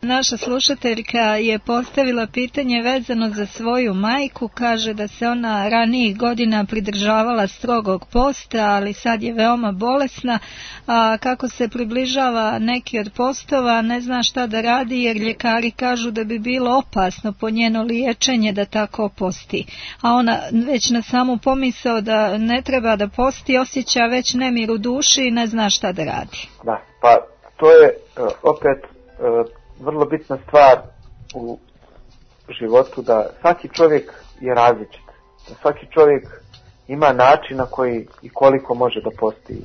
Naša slušateljka je postavila pitanje vezano za svoju majku, kaže da se ona ranijih godina pridržavala strogog posta, ali sad je veoma bolesna, a kako se približava neki od postova ne zna šta da radi jer ljekari kažu da bi bilo opasno po njeno liječenje da tako posti. A ona već na samu pomisao da ne treba da posti osjeća već nemir u duši i ne zna šta da radi. Da, pa to je uh, opet uh, vrlo bitna stvar u životu, da svaki čovjek je različit. Da svaki čovjek ima način na koji i koliko može da posti.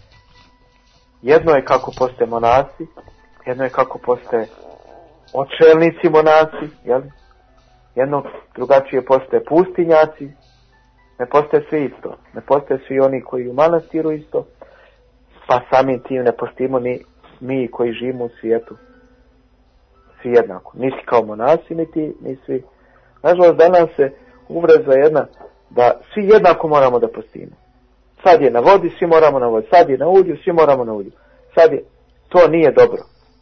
Jedno je kako poste monasi, jedno je kako poste odšelnici monasi, jel? Jedno drugačije poste pustinjaci, ne poste svi isto, ne poste svi oni koji u manastiru isto, pa samim tim ne postimo ni mi koji živimo u svijetu svi jednako. Nisi kao monasi, ni ti, ni svi. Nažalost, danas se uvreza jedna da svi jednako moramo da postimo. Sad je na vodi, svi moramo na vodi. Sad je na ulju, svi moramo na ulju. Sad je, to nije dobro.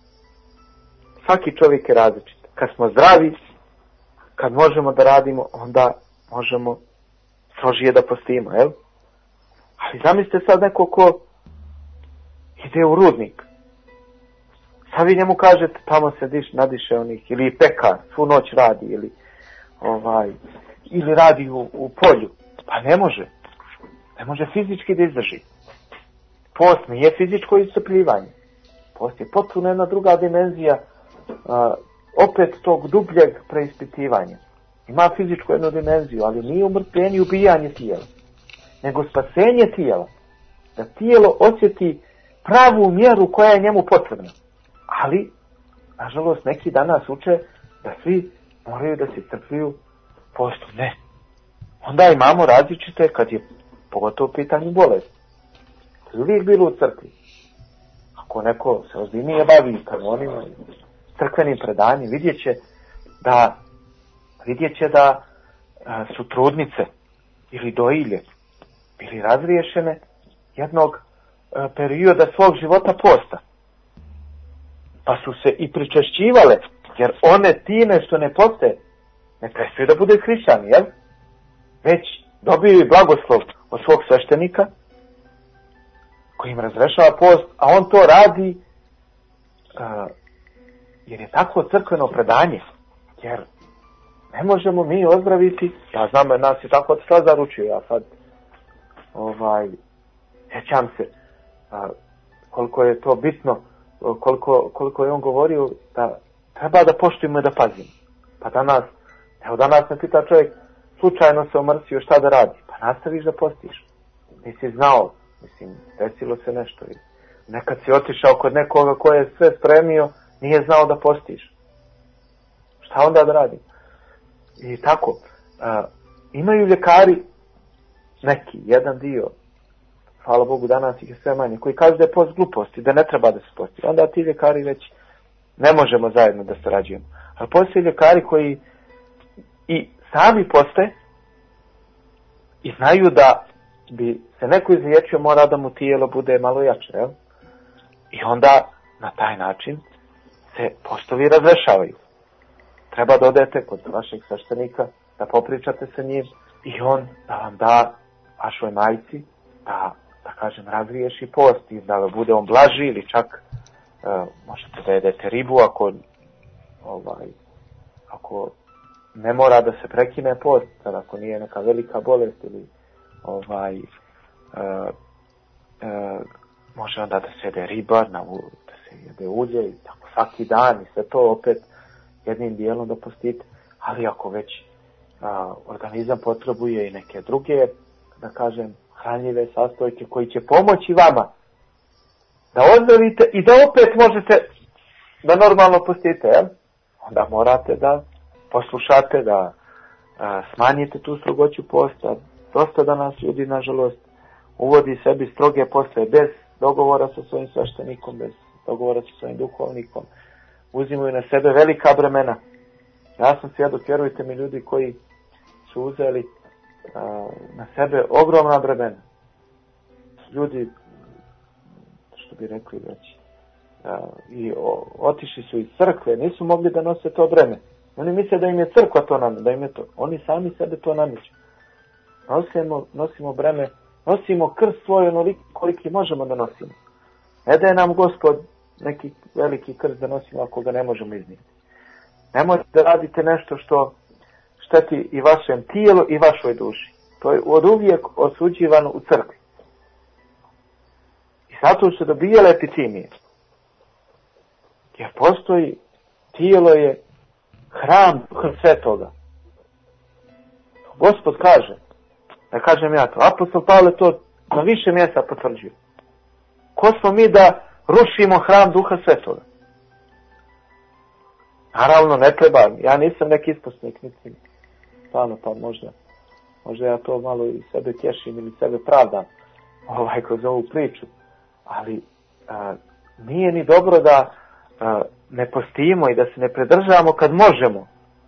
Svaki čovjek je različit. Kad smo zdravi, kad možemo da radimo, onda možemo strožije da postimo, jel? Ali zamislite sad neko ko ide u rudnik. Sad vi njemu kažete, tamo se diš, nadiše onih, ili pekar, svu noć radi, ili ovaj, ili radi u, u polju. Pa ne može. Ne može fizički da izdrži. Post nije fizičko iscrpljivanje. Post je potpuno jedna druga dimenzija, a, opet tog dubljeg preispitivanja. Ima fizičku jednu dimenziju, ali nije umrtvljenje i ubijanje tijela, nego spasenje tijela. Da tijelo osjeti pravu mjeru koja je njemu potrebna. Ali, nažalost, neki danas uče da svi moraju da se crkviju postu. Ne. Onda imamo različite, kad je pogotovo u pitanju bolesti. To je uvijek bilo u crkvi. Ako neko se ozbiljnije bavi kanonima, crkvenim predanjem, vidjet će da, vidjet će da a, su trudnice ili dojilje bili razriješene jednog a, perioda svog života posta. Pa su se i pričešćivale, jer one time što ne poste, ne prestaju da bude hrišćani, jel? Već dobiju i blagoslov od svog sveštenika, koji im razrešava post, a on to radi uh, jer je tako crkveno predanje. Jer ne možemo mi ozdraviti, ja znam da nas je tako sad zaručio, ja sad ovaj, sjećam se uh, koliko je to bitno, koliko, koliko je on govorio da treba da poštujemo i da pazimo. Pa danas, evo danas me pita čovjek, slučajno se omrsio, šta da radi? Pa nastaviš da postiš. Nisi znao, mislim, desilo se nešto. Nekad si otišao kod nekoga ko je sve spremio, nije znao da postiš. Šta onda da radi? I tako, uh, imaju ljekari neki, jedan dio, hvala Bogu, danas ih je sve manje, koji kažu da je post gluposti, da ne treba da se posti. Onda ti ljekari već ne možemo zajedno da sarađujemo. Ali postoje ljekari koji i sami poste i znaju da bi se neko izliječio, mora da mu tijelo bude malo jače, jel? I onda na taj način se postovi razrešavaju. Treba da odete kod vašeg sveštenika, da popričate sa njim i on da vam da vašoj majci da, da kažem, razriješi post i da bude on blaži ili čak uh, možete da jedete ribu ako ovaj, ako ne mora da se prekine post, sad ako nije neka velika bolest ili ovaj, uh, uh, može onda da se jede riba, na, da se jede ulje i tako svaki dan i sve to opet jednim dijelom da postite, ali ako već uh, organizam potrebuje i neke druge, da kažem, hranljive sastojke koji će pomoći vama da ozdravite i da opet možete da normalno postite, jel? Onda morate da poslušate, da a, smanjite tu strogoću posta. Dosta danas ljudi, nažalost, uvodi sebi stroge poste bez dogovora sa svojim sveštenikom, bez dogovora sa svojim duhovnikom. Uzimaju na sebe velika bremena. Ja sam svjedok, vjerujte mi, ljudi koji su uzeli a, na sebe ogromna bremena. Ljudi, što bi rekli već, i o, otišli su iz crkve, nisu mogli da nose to breme. Oni misle da im je crkva to nam, da im je to. Oni sami sebe to nameću. Nosimo, nosimo breme, nosimo krst svoj onoliki koliki možemo da nosimo. Ne daje nam Gospod neki veliki krst da nosimo ako ga ne možemo iznijeti. Nemojte da radite nešto što šteti i vašem tijelu i vašoj duši. To je od uvijek osuđivano u crkvi. I zato su dobijale epitimije. Jer postoji, tijelo je hram Duha Svetoga. Gospod kaže, ne kažem ja to, apostol Pavle to na više mjesta potvrđuje. Ko smo mi da rušimo hram Duha Svetoga? Naravno ne treba, ja nisam neki isposnik, niti stvarno pa možda, možda ja to malo i sebe tješim ili sebe pravdam ovaj, kroz ovu priču, ali a, nije ni dobro da a, ne postimo i da se ne predržavamo kad možemo.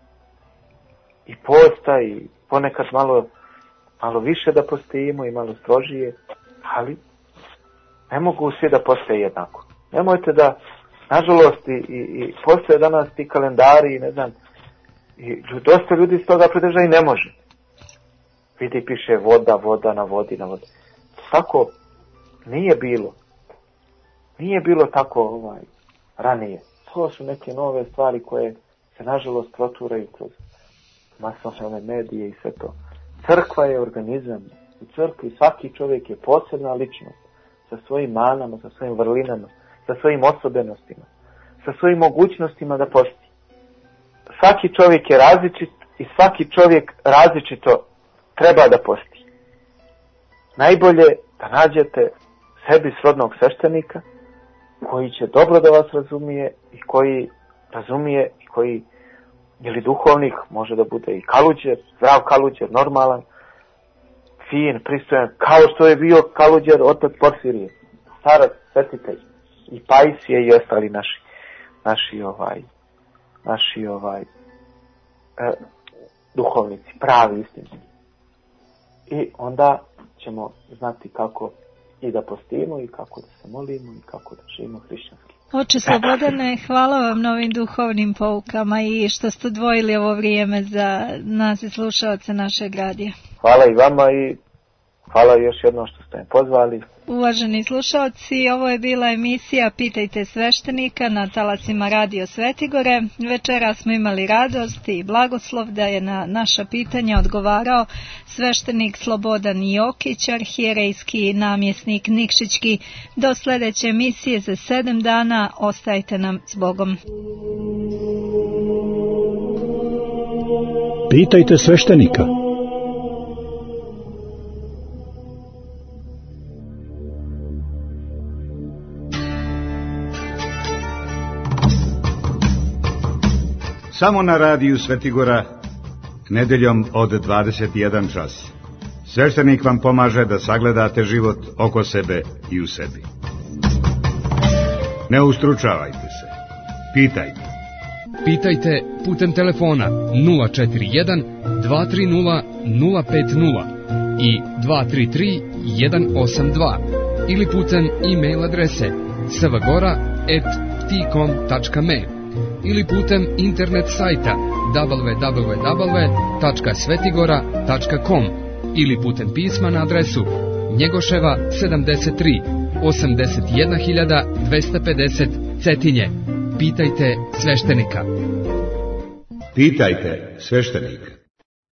I posta i ponekad malo, malo više da postimo i malo strožije, ali ne mogu svi da postoje jednako. Nemojte da, nažalost, i, i, i postoje danas ti kalendari i ne znam, i dosta ljudi iz toga pridrža i ne može. Vidi, piše voda, voda, na vodi, na vodi. Tako nije bilo. Nije bilo tako ovaj, ranije. To su neke nove stvari koje se nažalost proturaju kroz masovne medije i sve to. Crkva je organizam. U crkvi svaki čovjek je posebna ličnost. Sa svojim manama, sa svojim vrlinama, sa svojim osobenostima, sa svojim mogućnostima da posti. Svaki čovjek je različit i svaki čovjek različito treba da posti. Najbolje da nađete sebi srodnog sveštenika koji će dobro da vas razumije i koji razumije i koji, ili duhovnik, može da bude i kaluđer, zdrav kaluđer, normalan, fin, pristojan, kao što je bio kaluđer otac Porfirije, starac, svetitelj, i Pajsije i ostali naši, naši ovaj, naši ovaj, e, duhovnici, pravi istinski. I onda ćemo znati kako i da postimo i kako da se molimo i kako da živimo hrišćanski. Oče Slobodane, hvala vam na ovim duhovnim poukama i što ste odvojili ovo vrijeme za nas i slušaoce našeg radija. Hvala i vama i hvala još jednom što ste me pozvali. Uvaženi slušaoci, ovo je bila emisija Pitajte sveštenika na talasima Radio Svetigore. Večeras smo imali radost i blagoslov da je na naša pitanja odgovarao sveštenik Slobodan Jokić, arhijerejski namjesnik Nikšićki. Do sljedeće emisije za sedam dana, ostajte nam s Bogom. Pitajte sveštenika. Samo na radiju Svetigora, nedeljom od dvadeset jedan čas. Sveštenik vam pomaže da sagledate život oko sebe i u sebi. Ne ustručavajte se. Pitajte. Pitajte putem telefona nula četiri jedan dva tri nula nula pet nula i dva tri tri jedan osam dva ili putem e-mail adrese svgora at ptikom tačka me ili putem internet sajta w w w tačka svetigora tačka com ili putem pisma na adresu Njegoševa sedamdeset tri, osamdeset jedna hiljada dvesta pedeset Cetinje. Pitajte sveštenika. Pitajte sveštenika.